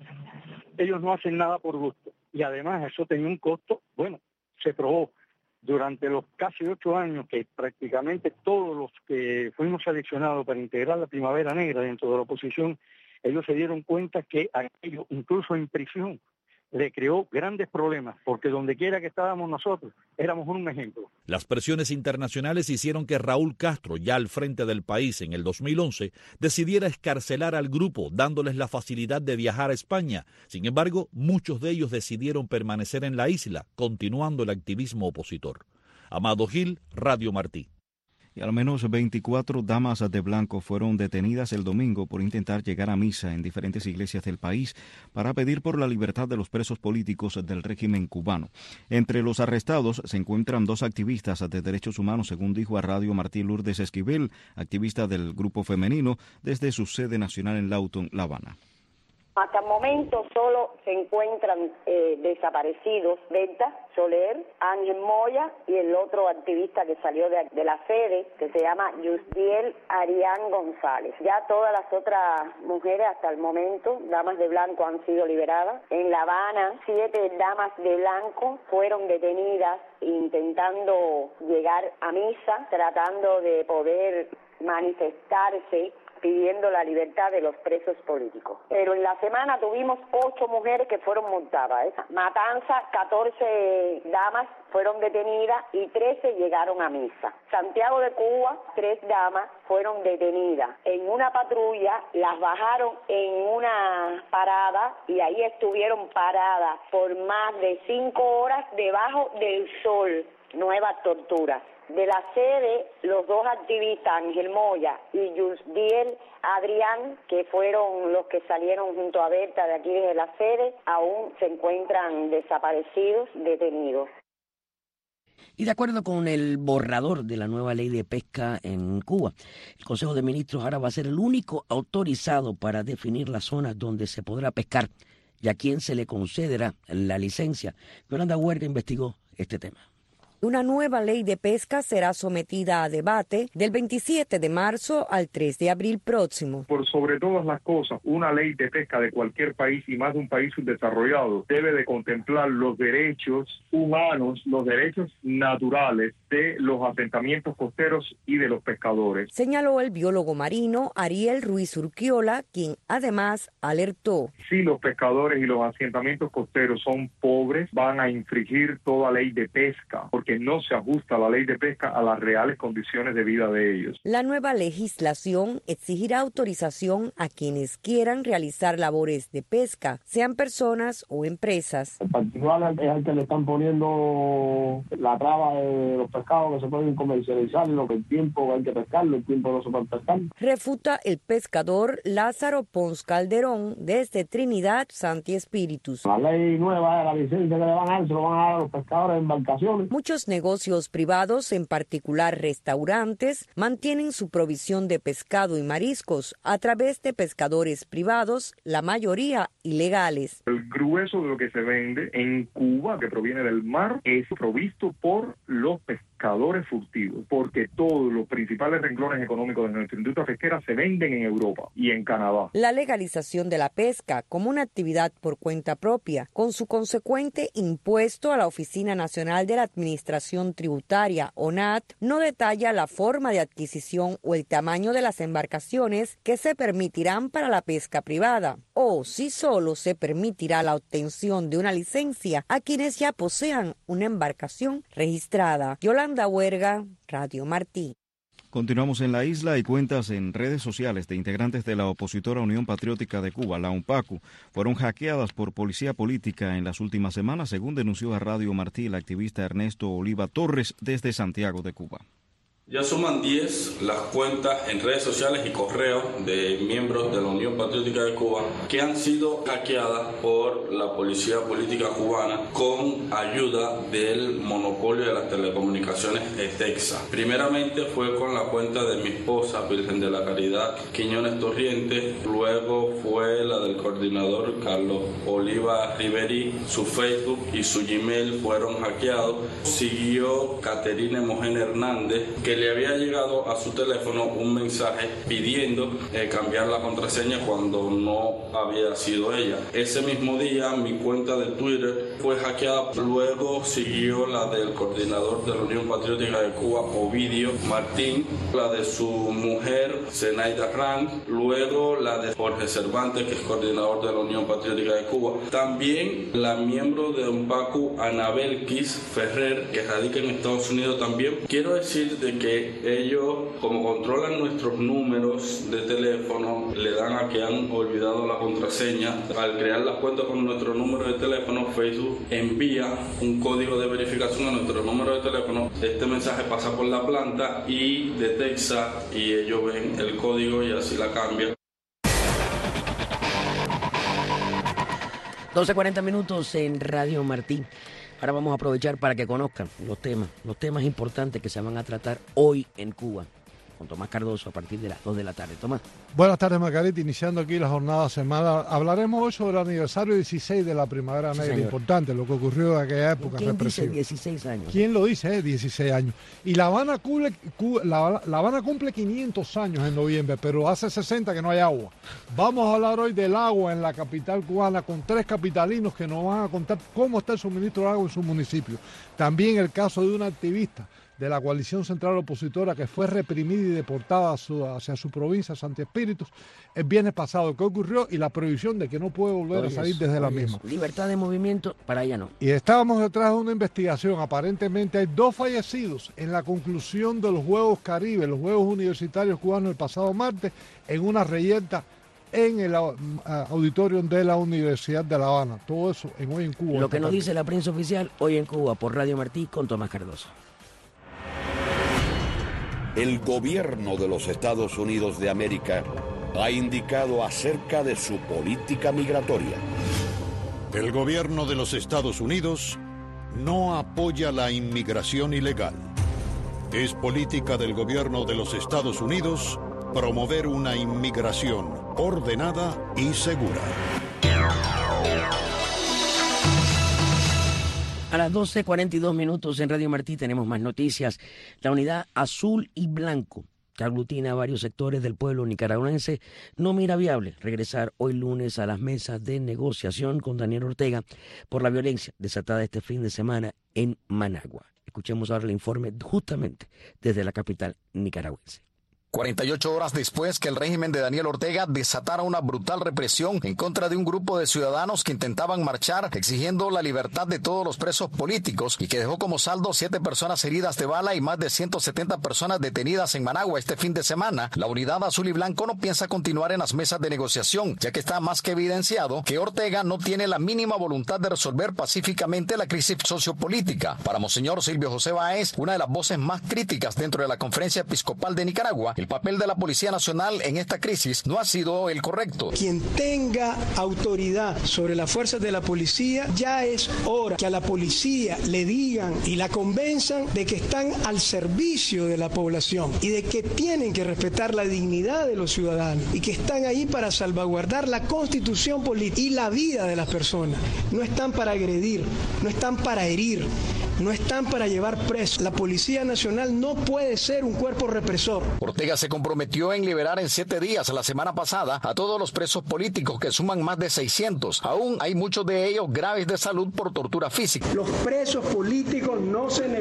[SPEAKER 10] Ellos no hacen nada por gusto y además eso tenía un costo. Bueno, se probó. Durante los casi 8 años que prácticamente todos los que fuimos seleccionados para integrar la Primavera Negra dentro de la oposición, ellos se dieron cuenta que aquello, incluso en prisión, le creó grandes problemas, porque donde quiera que estábamos nosotros, éramos un ejemplo.
[SPEAKER 26] Las presiones internacionales hicieron que Raúl Castro, ya al frente del país en el 2011, decidiera excarcelar al grupo, dándoles la facilidad de viajar a España. Sin embargo, muchos de ellos decidieron permanecer en la isla, continuando el activismo opositor. Amado Gil, Radio Martí.
[SPEAKER 4] Y al menos 24 damas de blanco fueron detenidas el domingo por intentar llegar a misa en diferentes iglesias del país para pedir por la libertad de los presos políticos del régimen cubano. Entre los arrestados se encuentran 2 activistas de derechos humanos, según dijo a Radio Martí Lourdes Esquivel, activista del grupo femenino, desde su sede nacional en Lawton, La Habana.
[SPEAKER 11] Hasta el momento solo se encuentran desaparecidos Berta Soler, Ángel Moya y el otro activista que salió de la sede, que se llama Yusdiel Arián González. Ya todas las otras mujeres hasta el momento, damas de blanco, han sido liberadas. En La Habana, 7 damas de blanco fueron detenidas intentando llegar a misa, tratando de poder manifestarse pidiendo la libertad de los presos políticos. Pero en la semana tuvimos 8 mujeres que fueron multadas. Matanza, 14 damas fueron detenidas y 13 llegaron a misa. Santiago de Cuba, 3 damas fueron detenidas. En una patrulla las bajaron en una parada y ahí estuvieron paradas por más de 5 horas debajo del sol. Nuevas torturas. De la sede, los 2 activistas, Ángel Moya y Yusdiel Adrián, que fueron los que salieron junto a Berta de aquí desde la sede, aún se encuentran desaparecidos, detenidos.
[SPEAKER 2] Y de acuerdo con el borrador de la nueva ley de pesca en Cuba, el Consejo de Ministros ahora va a ser el único autorizado para definir las zonas donde se podrá pescar y a quién se le concederá la licencia. Yolanda Huerga investigó este tema.
[SPEAKER 12] Una nueva ley de pesca será sometida a debate del 27 de marzo al 3 de abril próximo.
[SPEAKER 13] Por sobre todas las cosas, una ley de pesca de cualquier país y más de un país subdesarrollado debe de contemplar los derechos humanos, los derechos naturales de los asentamientos costeros y de los pescadores.
[SPEAKER 12] Señaló el biólogo marino Ariel Ruiz Urquiola, quien además alertó.
[SPEAKER 13] Si los pescadores y los asentamientos costeros son pobres, van a infringir toda ley de pesca, porque no se ajusta la ley de pesca a las reales condiciones de vida de ellos.
[SPEAKER 12] La nueva legislación exigirá autorización a quienes quieran realizar labores de pesca, sean personas o empresas.
[SPEAKER 14] El particular es el que le están poniendo la traba de los pescados que se pueden comercializar, lo que el tiempo hay que pescarlo, el tiempo no se puede pescar.
[SPEAKER 12] Refuta el pescador Lázaro Pons Calderón desde Trinidad Santi Espíritus.
[SPEAKER 14] La ley nueva, la licencia que le van a dar, se lo van a dar a los pescadores de embarcaciones.
[SPEAKER 12] Muchos negocios privados, en particular restaurantes, mantienen su provisión de pescado y mariscos a través de pescadores privados, la mayoría ilegales.
[SPEAKER 13] El grueso de lo que se vende en Cuba, que proviene del mar, es provisto por los pescadores furtivos, porque todos los principales renglones económicos de nuestra industria pesquera se venden en Europa y en Canadá.
[SPEAKER 12] La legalización de la pesca como una actividad por cuenta propia, con su consecuente impuesto a la Oficina Nacional de la Administración Tributaria, ONAT, no detalla la forma de adquisición o el tamaño de las embarcaciones que se permitirán para la pesca privada, o si solo se permitirá la obtención de una licencia a quienes ya posean una embarcación registrada. Yolanda Huerga, Radio Martí.
[SPEAKER 4] Continuamos en la isla y cuentas en redes sociales de integrantes de la opositora Unión Patriótica de Cuba, la UNPACU, fueron hackeadas por policía política en las últimas semanas, según denunció a Radio Martí el activista Ernesto Oliva Torres desde Santiago de Cuba.
[SPEAKER 15] Ya suman 10 las cuentas en redes sociales y correos de miembros de la Unión Patriótica de Cuba que han sido hackeadas por la policía política cubana con ayuda del monopolio de las telecomunicaciones ETEXA. Primeramente fue con la cuenta de mi esposa, Virgen de la Caridad Quiñones Torrientes, luego fue la del coordinador Carlos Oliva Riveri, su Facebook y su Gmail fueron hackeados. Siguió Caterina Mojena Hernández, que le había llegado a su teléfono un mensaje pidiendo cambiar la contraseña cuando no había sido ella. Ese mismo día mi cuenta de Twitter fue hackeada, luego siguió la del coordinador de la Unión Patriótica de Cuba, Ovidio Martín, la de su mujer, Zenaida Rank, luego la de Jorge Cervantes, que es coordinador de la Unión Patriótica de Cuba, también la miembro de UNPACU, Anabel Kiss Ferrer, que radica en Estados Unidos también. Quiero decir de que ellos, como controlan nuestros números de teléfono, le dan a que han olvidado la contraseña. Al crear las cuentas con nuestro número de teléfono, Facebook envía un código de verificación a nuestro número de teléfono. Este mensaje pasa por la planta y detecta, y ellos ven el código y así la cambian.
[SPEAKER 2] 12:40 minutos en Radio Martí. Ahora vamos a aprovechar para que conozcan los temas importantes que se van a tratar hoy en Cuba, con Tomás Cardoso a partir de las 2 de la tarde. Tomás.
[SPEAKER 16] Buenas tardes, Margarita. Iniciando aquí la jornada semana, hablaremos hoy sobre el aniversario 16 de la Primavera Negra. Señor. Importante lo que ocurrió en aquella época represiva.
[SPEAKER 2] ¿Quién dice 16 años?
[SPEAKER 16] ¿Quién lo dice? 16 años. Y La Habana cumple 500 años en noviembre, pero hace 60 que no hay agua. Vamos a hablar hoy del agua en la capital cubana con 3 capitalinos que nos van a contar cómo está el suministro de agua en su municipio. También el caso de una activista de la coalición central opositora que fue reprimida y deportada hacia su provincia, Santi Espíritus, el viernes pasado. ¿Qué ocurrió? Y la prohibición de que no puede volver a salir desde la misma.
[SPEAKER 2] Libertad de movimiento, para allá no.
[SPEAKER 16] Y estábamos detrás de una investigación. Aparentemente hay 2 fallecidos en la conclusión de los Juegos Caribe, los Juegos Universitarios Cubanos el pasado martes, en una reyerta en el auditorio de la Universidad de La Habana. Todo eso en Hoy en Cuba.
[SPEAKER 2] Lo que nos dice la prensa oficial, Hoy en Cuba, por Radio Martí, con Tomás Cardoso.
[SPEAKER 5] El gobierno de los Estados Unidos de América ha indicado acerca de su política migratoria.
[SPEAKER 17] El gobierno de los Estados Unidos no apoya la inmigración ilegal. Es política del gobierno de los Estados Unidos promover una inmigración ordenada y segura.
[SPEAKER 2] A las 12:42 minutos en Radio Martí tenemos más noticias. La unidad Azul y Blanco, que aglutina a varios sectores del pueblo nicaragüense, no mira viable regresar hoy lunes a las mesas de negociación con Daniel Ortega por la violencia desatada este fin de semana en Managua. Escuchemos ahora el informe justamente desde la capital nicaragüense.
[SPEAKER 18] 48 horas después que el régimen de Daniel Ortega desatara una brutal represión en contra de un grupo de ciudadanos que intentaban marchar exigiendo la libertad de todos los presos políticos y que dejó como saldo 7 personas heridas de bala y más de 170 personas detenidas en Managua este fin de semana, la unidad Azul y Blanco no piensa continuar en las mesas de negociación, ya que está más que evidenciado que Ortega no tiene la mínima voluntad de resolver pacíficamente la crisis sociopolítica. Para Monseñor Silvio José Báez, una de las voces más críticas dentro de la Conferencia Episcopal de Nicaragua, el papel de la Policía Nacional en esta crisis no ha sido el correcto.
[SPEAKER 19] Quien tenga autoridad sobre las fuerzas de la policía, ya es hora que a la policía le digan y la convenzan de que están al servicio de la población y de que tienen que respetar la dignidad de los ciudadanos y que están ahí para salvaguardar la constitución política y la vida de las personas. No están para agredir, no están para herir, no están para llevar preso. La Policía Nacional no puede ser un cuerpo represor.
[SPEAKER 18] Ortega se comprometió en liberar en 7 días la semana pasada a todos los presos políticos, que suman más de 600. Aún hay muchos de ellos graves de salud por tortura física.
[SPEAKER 19] Los presos políticos no se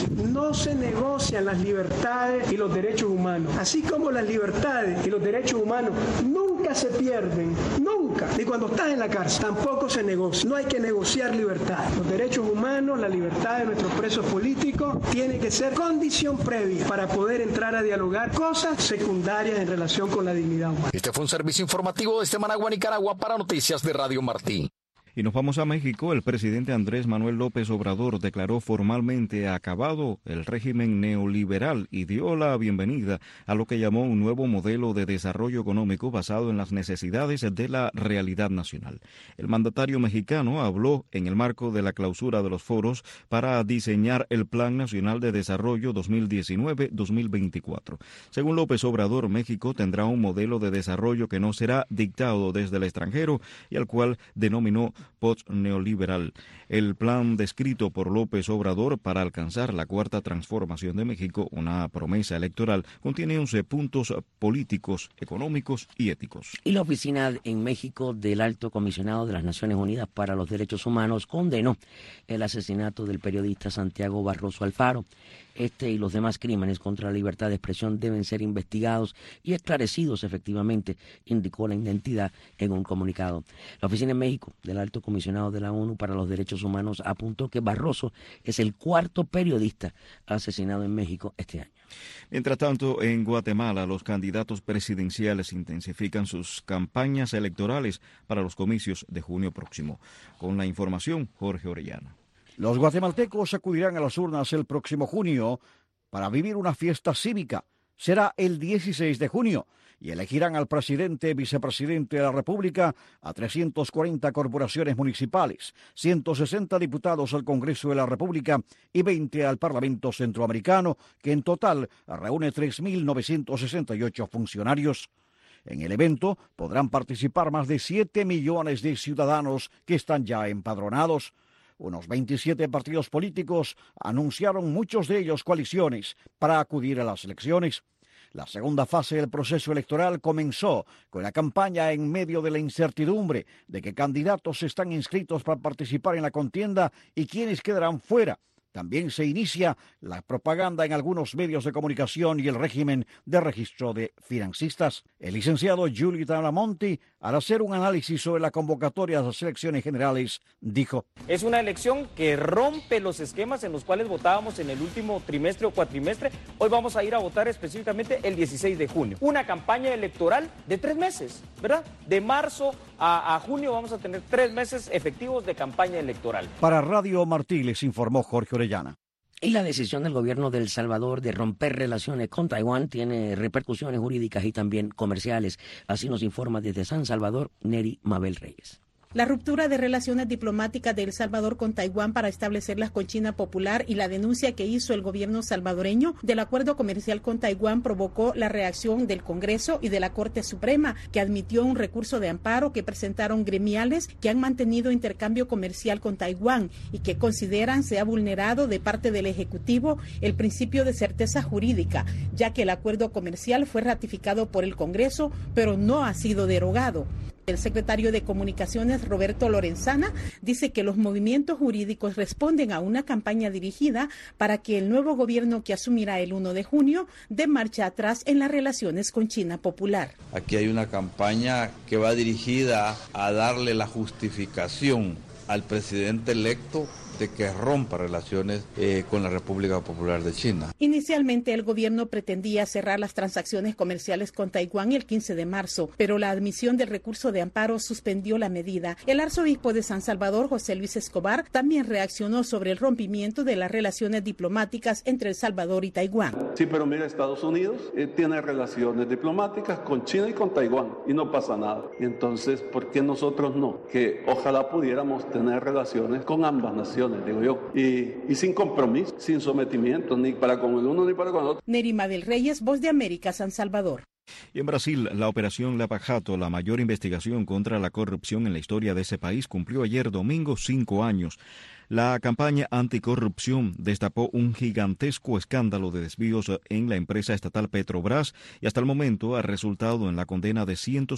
[SPEAKER 19] negocian las libertades y los derechos humanos. Así como las libertades y los derechos humanos nunca se pierden, nunca. Y cuando estás en la cárcel tampoco se negocia. No hay que negociar libertad. Los derechos humanos, la libertad de nuestros presos políticos tiene que ser condición previa para poder entrar a dialogar cosas secundarias en relación con la dignidad humana.
[SPEAKER 18] Este fue un servicio informativo desde Managua, Nicaragua, para Noticias de Radio Martí.
[SPEAKER 4] Y nos vamos a México. El presidente Andrés Manuel López Obrador declaró formalmente acabado el régimen neoliberal y dio la bienvenida a lo que llamó un nuevo modelo de desarrollo económico basado en las necesidades de la realidad nacional. El mandatario mexicano habló en el marco de la clausura de los foros para diseñar el Plan Nacional de Desarrollo 2019-2024. Según López Obrador, México tendrá un modelo de desarrollo que no será dictado desde el extranjero y al cual denominó post-neoliberal. El plan descrito por López Obrador para alcanzar la cuarta transformación de México, una promesa electoral, contiene 11 puntos políticos, económicos y éticos.
[SPEAKER 2] Y la oficina en México del Alto Comisionado de las Naciones Unidas para los Derechos Humanos condenó el asesinato del periodista Santiago Barroso Alfaro. Este y los demás crímenes contra la libertad de expresión deben ser investigados y esclarecidos efectivamente, indicó la entidad en un comunicado. La oficina en México del Alto Comisionado de la ONU para los Derechos Humanos apuntó que Barroso es el cuarto periodista asesinado en México este año.
[SPEAKER 4] Mientras tanto, en Guatemala, los candidatos presidenciales intensifican sus campañas electorales para los comicios de junio próximo. Con la información, Jorge Orellana.
[SPEAKER 1] Los guatemaltecos acudirán a las urnas el próximo junio para vivir una fiesta cívica. Será el 16 de junio y elegirán al presidente, vicepresidente de la República, a 340 corporaciones municipales, 160 diputados al Congreso de la República y 20 al Parlamento Centroamericano, que en total reúne 3.968 funcionarios. En el evento podrán participar más de 7 millones de ciudadanos que están ya empadronados. Unos 27 partidos políticos anunciaron, muchos de ellos coaliciones, para acudir a las elecciones. La segunda fase del proceso electoral comenzó con la campaña en medio de la incertidumbre de qué candidatos están inscritos para participar en la contienda y quiénes quedarán fuera. También se inicia la propaganda en algunos medios de comunicación y el régimen de registro de financistas. El licenciado Julio Talamonti, al hacer un análisis sobre la convocatoria de las elecciones generales, dijo:
[SPEAKER 3] es una elección que rompe los esquemas en los cuales votábamos en el último trimestre o cuatrimestre. Hoy vamos a ir a votar específicamente el 16 de junio. Una campaña electoral de 3 meses, ¿verdad? De marzo a junio vamos a tener 3 meses efectivos de campaña electoral.
[SPEAKER 1] Para Radio Martí les informó Jorge Orellana.
[SPEAKER 2] Y la decisión del gobierno de El Salvador de romper relaciones con Taiwán tiene repercusiones jurídicas y también comerciales. Así nos informa desde San Salvador Neri Mabel Reyes.
[SPEAKER 7] La ruptura de relaciones diplomáticas de El Salvador con Taiwán para establecerlas con China Popular y la denuncia que hizo el gobierno salvadoreño del acuerdo comercial con Taiwán provocó la reacción del Congreso y de la Corte Suprema, que admitió un recurso de amparo que presentaron gremiales que han mantenido intercambio comercial con Taiwán y que consideran se ha vulnerado de parte del Ejecutivo el principio de certeza jurídica, ya que el acuerdo comercial fue ratificado por el Congreso, pero no ha sido derogado. El secretario de Comunicaciones, Roberto Lorenzana, dice que los movimientos jurídicos responden a una campaña dirigida para que el nuevo gobierno que asumirá el 1 de junio dé marcha atrás en las relaciones con China Popular.
[SPEAKER 20] Aquí hay una campaña que va dirigida a darle la justificación al presidente electo de que rompa relaciones con la República Popular de China.
[SPEAKER 7] Inicialmente el gobierno pretendía cerrar las transacciones comerciales con Taiwán el 15 de marzo, pero la admisión del recurso de amparo suspendió la medida. El arzobispo de San Salvador, José Luis Escobar, también reaccionó sobre el rompimiento de las relaciones diplomáticas entre El Salvador y Taiwán.
[SPEAKER 21] Sí, pero mira, Estados Unidos tiene relaciones diplomáticas con China y con Taiwán y no pasa nada. Entonces, ¿por qué nosotros no? Que ojalá pudiéramos tener relaciones con ambas naciones, digo yo, y sin compromiso, sin sometimiento, ni para con el uno ni para con el otro.
[SPEAKER 7] Neri Mabel Reyes, Voz de América, San Salvador.
[SPEAKER 4] Y en Brasil, la operación Lava Jato, la mayor investigación contra la corrupción en la historia de ese país, cumplió ayer domingo 5 años. La campaña anticorrupción destapó un gigantesco escándalo de desvíos en la empresa estatal Petrobras y hasta el momento ha resultado en la condena de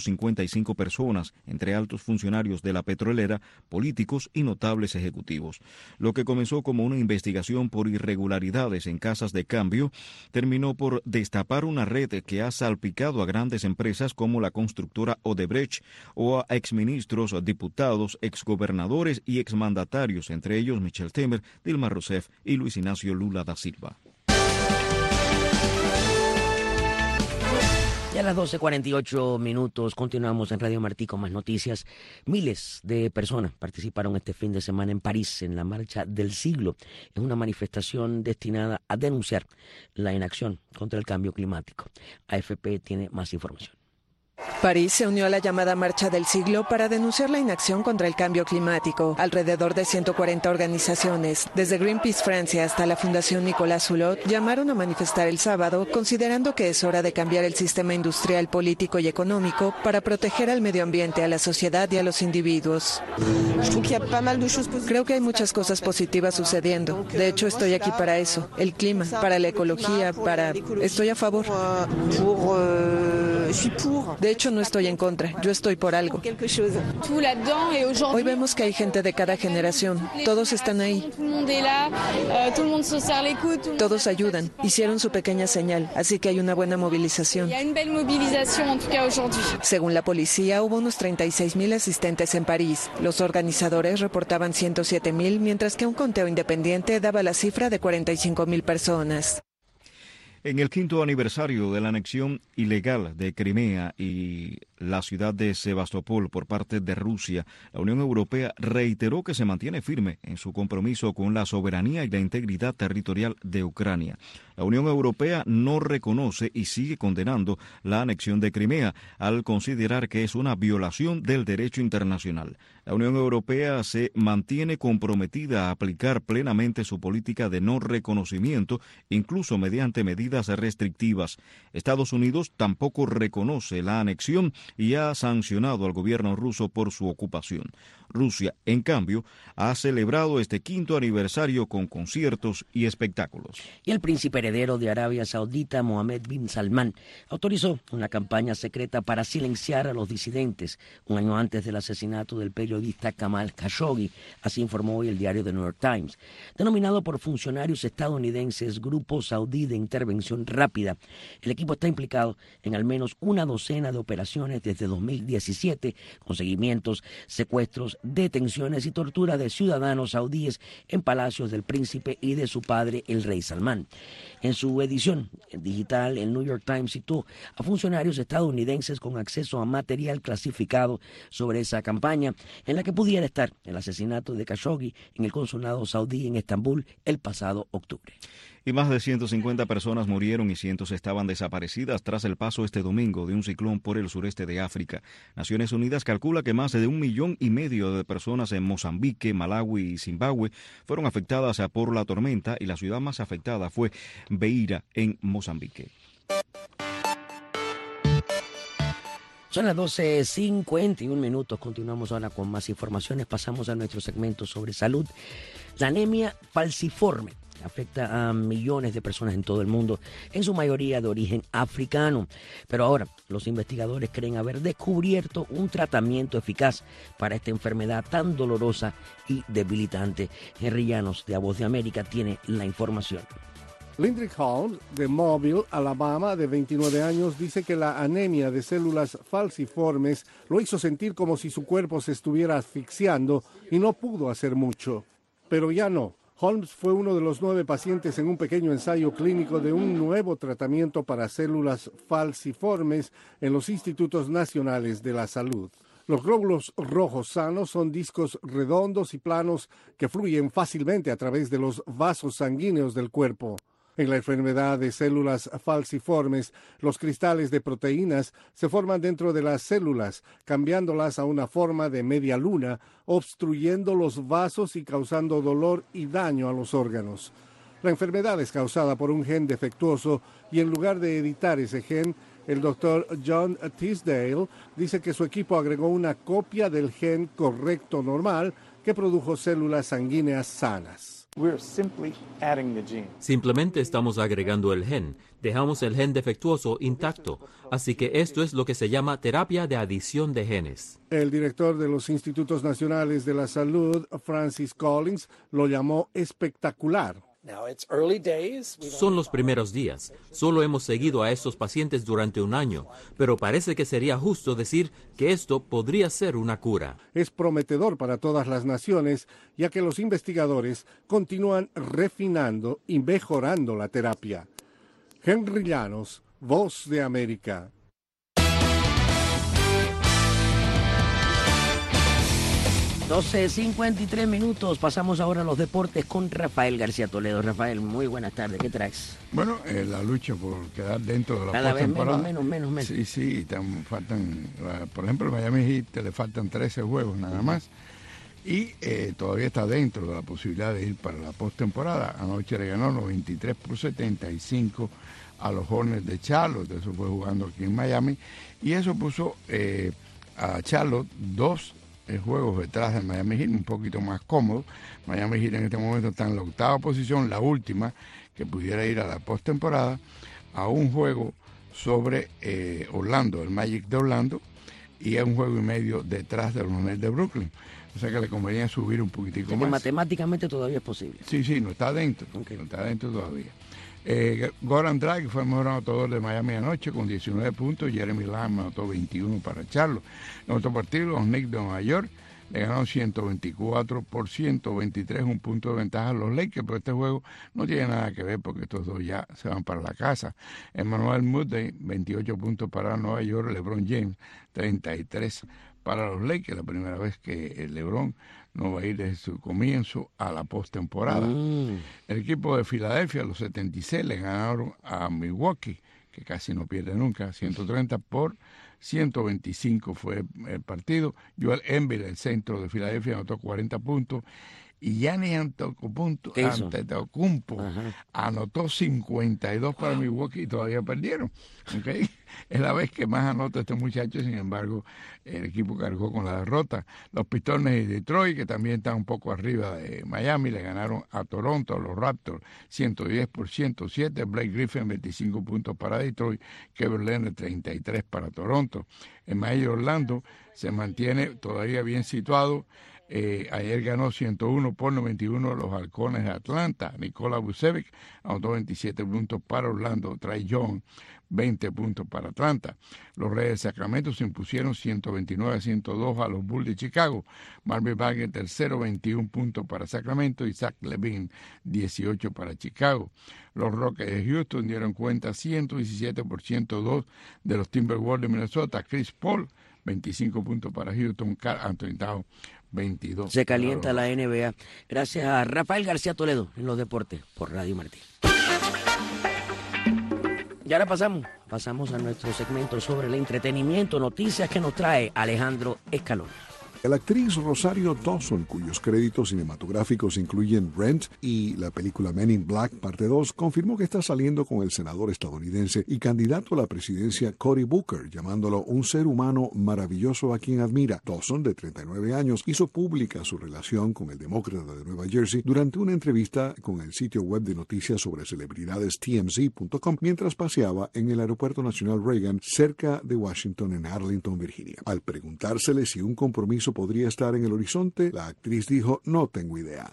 [SPEAKER 4] 155 personas, entre altos funcionarios de la petrolera, políticos y notables ejecutivos. Lo que comenzó como una investigación por irregularidades en casas de cambio terminó por destapar una red que ha salpicado a grandes empresas como la constructora Odebrecht o a exministros, diputados, exgobernadores y exmandatarios, entre ellos Michel Temer, Dilma Rousseff y Luis Ignacio Lula da Silva.
[SPEAKER 2] Y Ya a las 12:48 continuamos en Radio Martí con más noticias. Miles de personas participaron este fin de semana en París en la Marcha del Siglo. Es una manifestación destinada a denunciar la inacción contra el cambio climático. AFP tiene más información.
[SPEAKER 6] París se unió a la llamada Marcha del Siglo para denunciar la inacción contra el cambio climático. Alrededor de 140 organizaciones, desde Greenpeace Francia hasta la Fundación Nicolas Hulot, llamaron a manifestar el sábado, considerando que es hora de cambiar el sistema industrial, político y económico para proteger al medio ambiente, a la sociedad y a los individuos. Creo que hay muchas cosas positivas sucediendo. De hecho, estoy aquí para eso, el clima, para la ecología, Estoy a favor. De hecho, no estoy en contra, yo estoy por algo. Hoy vemos que hay gente de cada generación, todos están ahí. Todos ayudan, hicieron su pequeña señal, así que hay una buena movilización. Según la policía, hubo unos 36.000 asistentes en París. Los organizadores reportaban 107.000, mientras que un conteo independiente daba la cifra de 45.000 personas.
[SPEAKER 4] En el 5º aniversario de la anexión ilegal de Crimea y la ciudad de Sebastopol por parte de Rusia, la Unión Europea reiteró que se mantiene firme en su compromiso con la soberanía y la integridad territorial de Ucrania. La Unión Europea no reconoce y sigue condenando la anexión de Crimea al considerar que es una violación del derecho internacional. La Unión Europea se mantiene comprometida a aplicar plenamente su política de no reconocimiento, incluso mediante medidas restrictivas. Estados Unidos tampoco reconoce la anexión y ha sancionado al gobierno ruso por su ocupación. Rusia, en cambio, ha celebrado este 5º aniversario con conciertos y espectáculos.
[SPEAKER 2] Y el príncipe heredero de Arabia Saudita, Mohammed bin Salman, autorizó una campaña secreta para silenciar a los disidentes, un año antes del asesinato del periodista Jamal Khashoggi, así informó hoy el diario The New York Times. Denominado por funcionarios estadounidenses Grupo Saudí de Intervención Rápida, el equipo está implicado en al menos una docena de operaciones desde 2017, con seguimientos, secuestros, detenciones y tortura de ciudadanos saudíes en palacios del príncipe y de su padre, el rey Salmán. En su edición digital, el New York Times citó a funcionarios estadounidenses con acceso a material clasificado sobre esa campaña, en la que pudiera estar el asesinato de Khashoggi en el consulado saudí en Estambul el pasado octubre.
[SPEAKER 4] Y más de 150 personas murieron y cientos estaban desaparecidas tras el paso este domingo de un ciclón por el sureste de África. Naciones Unidas calcula que más de 1,5 millones de personas en Mozambique, Malawi y Zimbabue fueron afectadas por la tormenta, y la ciudad más afectada fue Beira, en Mozambique.
[SPEAKER 2] Son las 12:51. Continuamos ahora con más informaciones. Pasamos a nuestro segmento sobre salud. La anemia falciforme afecta a millones de personas en todo el mundo, en su mayoría de origen africano. Pero ahora los investigadores creen haber descubierto un tratamiento eficaz para esta enfermedad tan dolorosa y debilitante. Henry Llanos, de La Voz de América, tiene la información.
[SPEAKER 8] Lindrick Hall, de Mobile, Alabama, de 29 años, dice que la anemia de células falciformes lo hizo sentir como si su cuerpo se estuviera asfixiando y no pudo hacer mucho. Pero ya no. Holmes fue uno de los 9 pacientes en un pequeño ensayo clínico de un nuevo tratamiento para células falciformes en los Institutos Nacionales de la Salud. Los glóbulos rojos sanos son discos redondos y planos que fluyen fácilmente a través de los vasos sanguíneos del cuerpo. En la enfermedad de células falciformes, los cristales de proteínas se forman dentro de las células, cambiándolas a una forma de media luna, obstruyendo los vasos y causando dolor y daño a los órganos. La enfermedad es causada por un gen defectuoso y en lugar de editar ese gen, el doctor John Tisdale dice que su equipo agregó una copia del gen correcto normal que produjo células sanguíneas sanas.
[SPEAKER 9] Simplemente estamos agregando el gen. Dejamos el gen defectuoso intacto. Así que esto es lo que se llama terapia de adición de genes.
[SPEAKER 8] El director de los Institutos Nacionales de la Salud, Francis Collins, lo llamó espectacular.
[SPEAKER 9] Son los primeros días. Solo hemos seguido a estos pacientes durante un año, pero parece que sería justo decir que esto podría ser una cura.
[SPEAKER 8] Es prometedor para todas las naciones, ya que los investigadores continúan refinando y mejorando la terapia. Henry Llanos, Voz de América.
[SPEAKER 2] 12:53. Pasamos ahora a los deportes con Rafael García Toledo. Rafael, muy buenas tardes. ¿Qué traes?
[SPEAKER 10] Bueno, la lucha por quedar dentro de la
[SPEAKER 2] cada vez
[SPEAKER 10] postemporada.
[SPEAKER 2] menos.
[SPEAKER 10] Sí, faltan, por ejemplo, el Miami Heat le faltan 13 juegos nada más. Y todavía está dentro de la posibilidad de ir para la postemporada. Anoche le ganó 93-75 a los Hornets de Charlotte. Eso fue jugando aquí en Miami. Y eso puso a Charlotte 2 juegos detrás de Miami Heat, un poquito más cómodo. Miami Heat en este momento está en la 8ª posición, la última que pudiera ir a la postemporada, a un juego sobre Orlando, el Magic de Orlando, y a un juego y medio detrás de los Nets de Brooklyn. O sea que le convenía subir un poquitico más.
[SPEAKER 2] Matemáticamente todavía es posible.
[SPEAKER 10] Sí, no está dentro, no está dentro todavía. Goran Dragic fue el mejor anotador de Miami anoche con 19 puntos. Jeremy Lamb anotó 21 para Charlotte. En otro partido, los Knicks de Nueva York le ganaron 124 por 123, un punto de ventaja a los Lakers, pero este juego no tiene nada que ver porque estos dos ya se van para la casa. Emmanuel Mudiay, 28 puntos para Nueva York. LeBron James, 33 para los Lakers, la primera vez que el LeBron no va a ir desde su comienzo a la postemporada. El equipo de Filadelfia, los 76, le ganaron a Milwaukee, que casi no pierde nunca, 130 por 125 fue el partido. Joel Embiid, el centro de Filadelfia, anotó 40 puntos. Y Giannis Antetokounmpo anotó 52 para Milwaukee y todavía perdieron. ¿Okay? Es la vez que más anota este muchacho, sin embargo, el equipo cargó con la derrota. Los Pistones de Detroit, que también están un poco arriba de Miami, le ganaron a Toronto, a los Raptors, 110 por 107. Blake Griffin, 25 puntos para Detroit. Kevin Leonard, 33 para Toronto. El Magic de Orlando se mantiene todavía bien situado. Ayer ganó 101 por 91 los Halcones de Atlanta. Nikola Vucevic anotó 27 puntos para Orlando. Trae Young, 20 puntos para Atlanta. Los Reyes de Sacramento se impusieron 129-102 a los Bulls de Chicago. Marvin Bagley, tercero, 21 puntos para Sacramento. Y Zach LaVine, 18 para Chicago. Los Rockets de Houston dieron cuenta 117 por 102 de los Timberwolves de Minnesota. Chris Paul, 25 puntos para Houston. Karl Anthony Towns, 22.
[SPEAKER 2] Se calienta la NBA. Gracias a Rafael García Toledo en los deportes por Radio Martín. Y ahora pasamos a nuestro segmento sobre el entretenimiento, noticias que nos trae Alejandro Escalona.
[SPEAKER 22] La actriz Rosario Dawson, cuyos créditos cinematográficos incluyen Rent y la película Men in Black Parte 2, confirmó que está saliendo con el senador estadounidense y candidato a la presidencia Cory Booker, llamándolo un ser humano maravilloso a quien admira. Dawson, de 39 años, hizo pública su relación con el demócrata de Nueva Jersey durante una entrevista con el sitio web de noticias sobre celebridades TMZ.com mientras paseaba en el Aeropuerto Nacional Reagan cerca de Washington en Arlington, Virginia. Al preguntársele si un compromiso podría estar en el horizonte, la actriz dijo: "No tengo idea".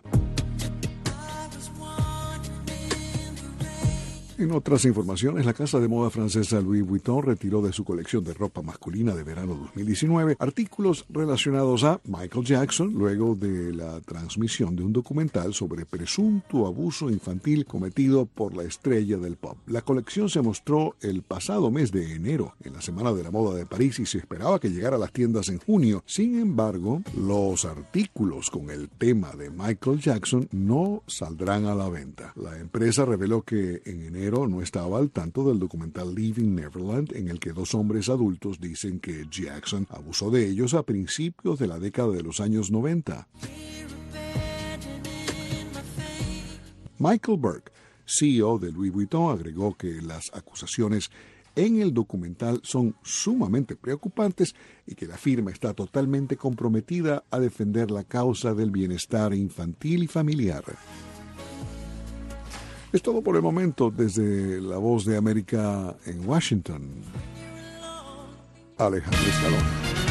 [SPEAKER 22] En otras informaciones, la casa de moda francesa Louis Vuitton retiró de su colección de ropa masculina de verano 2019 artículos relacionados a Michael Jackson luego de la transmisión de un documental sobre presunto abuso infantil cometido por la estrella del pop. La colección se mostró el pasado mes de enero en la Semana de la Moda de París y se esperaba que llegara a las tiendas en junio. Sin embargo, los artículos con el tema de Michael Jackson no saldrán a la venta. La empresa reveló que en enero no estaba al tanto del documental Leaving Neverland, en el que dos hombres adultos dicen que Jackson abusó de ellos a principios de la década de los años 90. Michael Burke, CEO de Louis Vuitton, agregó que las acusaciones en el documental son sumamente preocupantes y que la firma está totalmente comprometida a defender la causa del bienestar infantil y familiar. Es todo por el momento. Desde La Voz de América en Washington, Alejandro Escalona.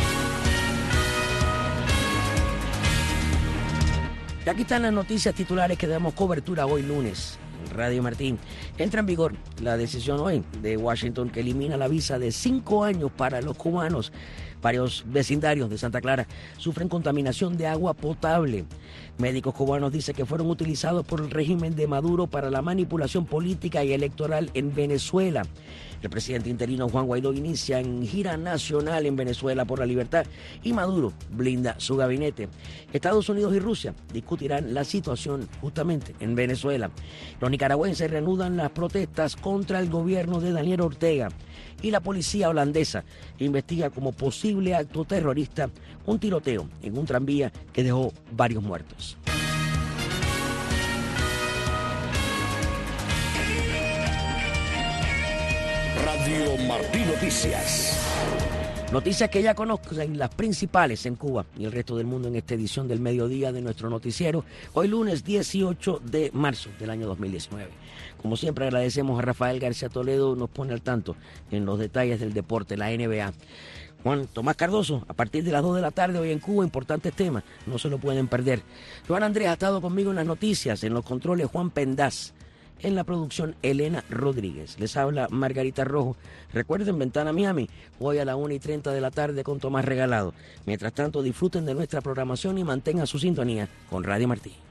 [SPEAKER 2] Y aquí están las noticias titulares que damos cobertura hoy lunes en Radio Martín. Entra en vigor la decisión hoy de Washington que elimina la visa de 5 años para los cubanos. Varios vecindarios de Santa Clara sufren contaminación de agua potable. Médicos cubanos dicen que fueron utilizados por el régimen de Maduro para la manipulación política y electoral en Venezuela. El presidente interino Juan Guaidó inicia en gira nacional en Venezuela por la libertad y Maduro blinda su gabinete. Estados Unidos y Rusia discutirán la situación justamente en Venezuela. Los nicaragüenses reanudan las protestas contra el gobierno de Daniel Ortega y la policía holandesa investiga como posible acto terrorista un tiroteo en un tranvía que dejó varios muertos.
[SPEAKER 5] Radio Martí Noticias.
[SPEAKER 2] Noticias que ya conocen las principales en Cuba y el resto del mundo en esta edición del mediodía de nuestro noticiero, hoy lunes 18 de marzo del año 2019. Como siempre agradecemos a Rafael García Toledo, nos pone al tanto en los detalles del deporte, la NBA. Juan Tomás Cardoso, a partir de las 2 de la tarde hoy en Cuba, importantes temas, no se lo pueden perder. Juan Andrés ha estado conmigo en las noticias, en los controles Juan Pendaz. En la producción, Elena Rodríguez. Les habla Margarita Rojo. Recuerden, Ventana Miami, hoy a las 1:30 de la tarde con Tomás Regalado. Mientras tanto, disfruten de nuestra programación y mantengan su sintonía con Radio Martí.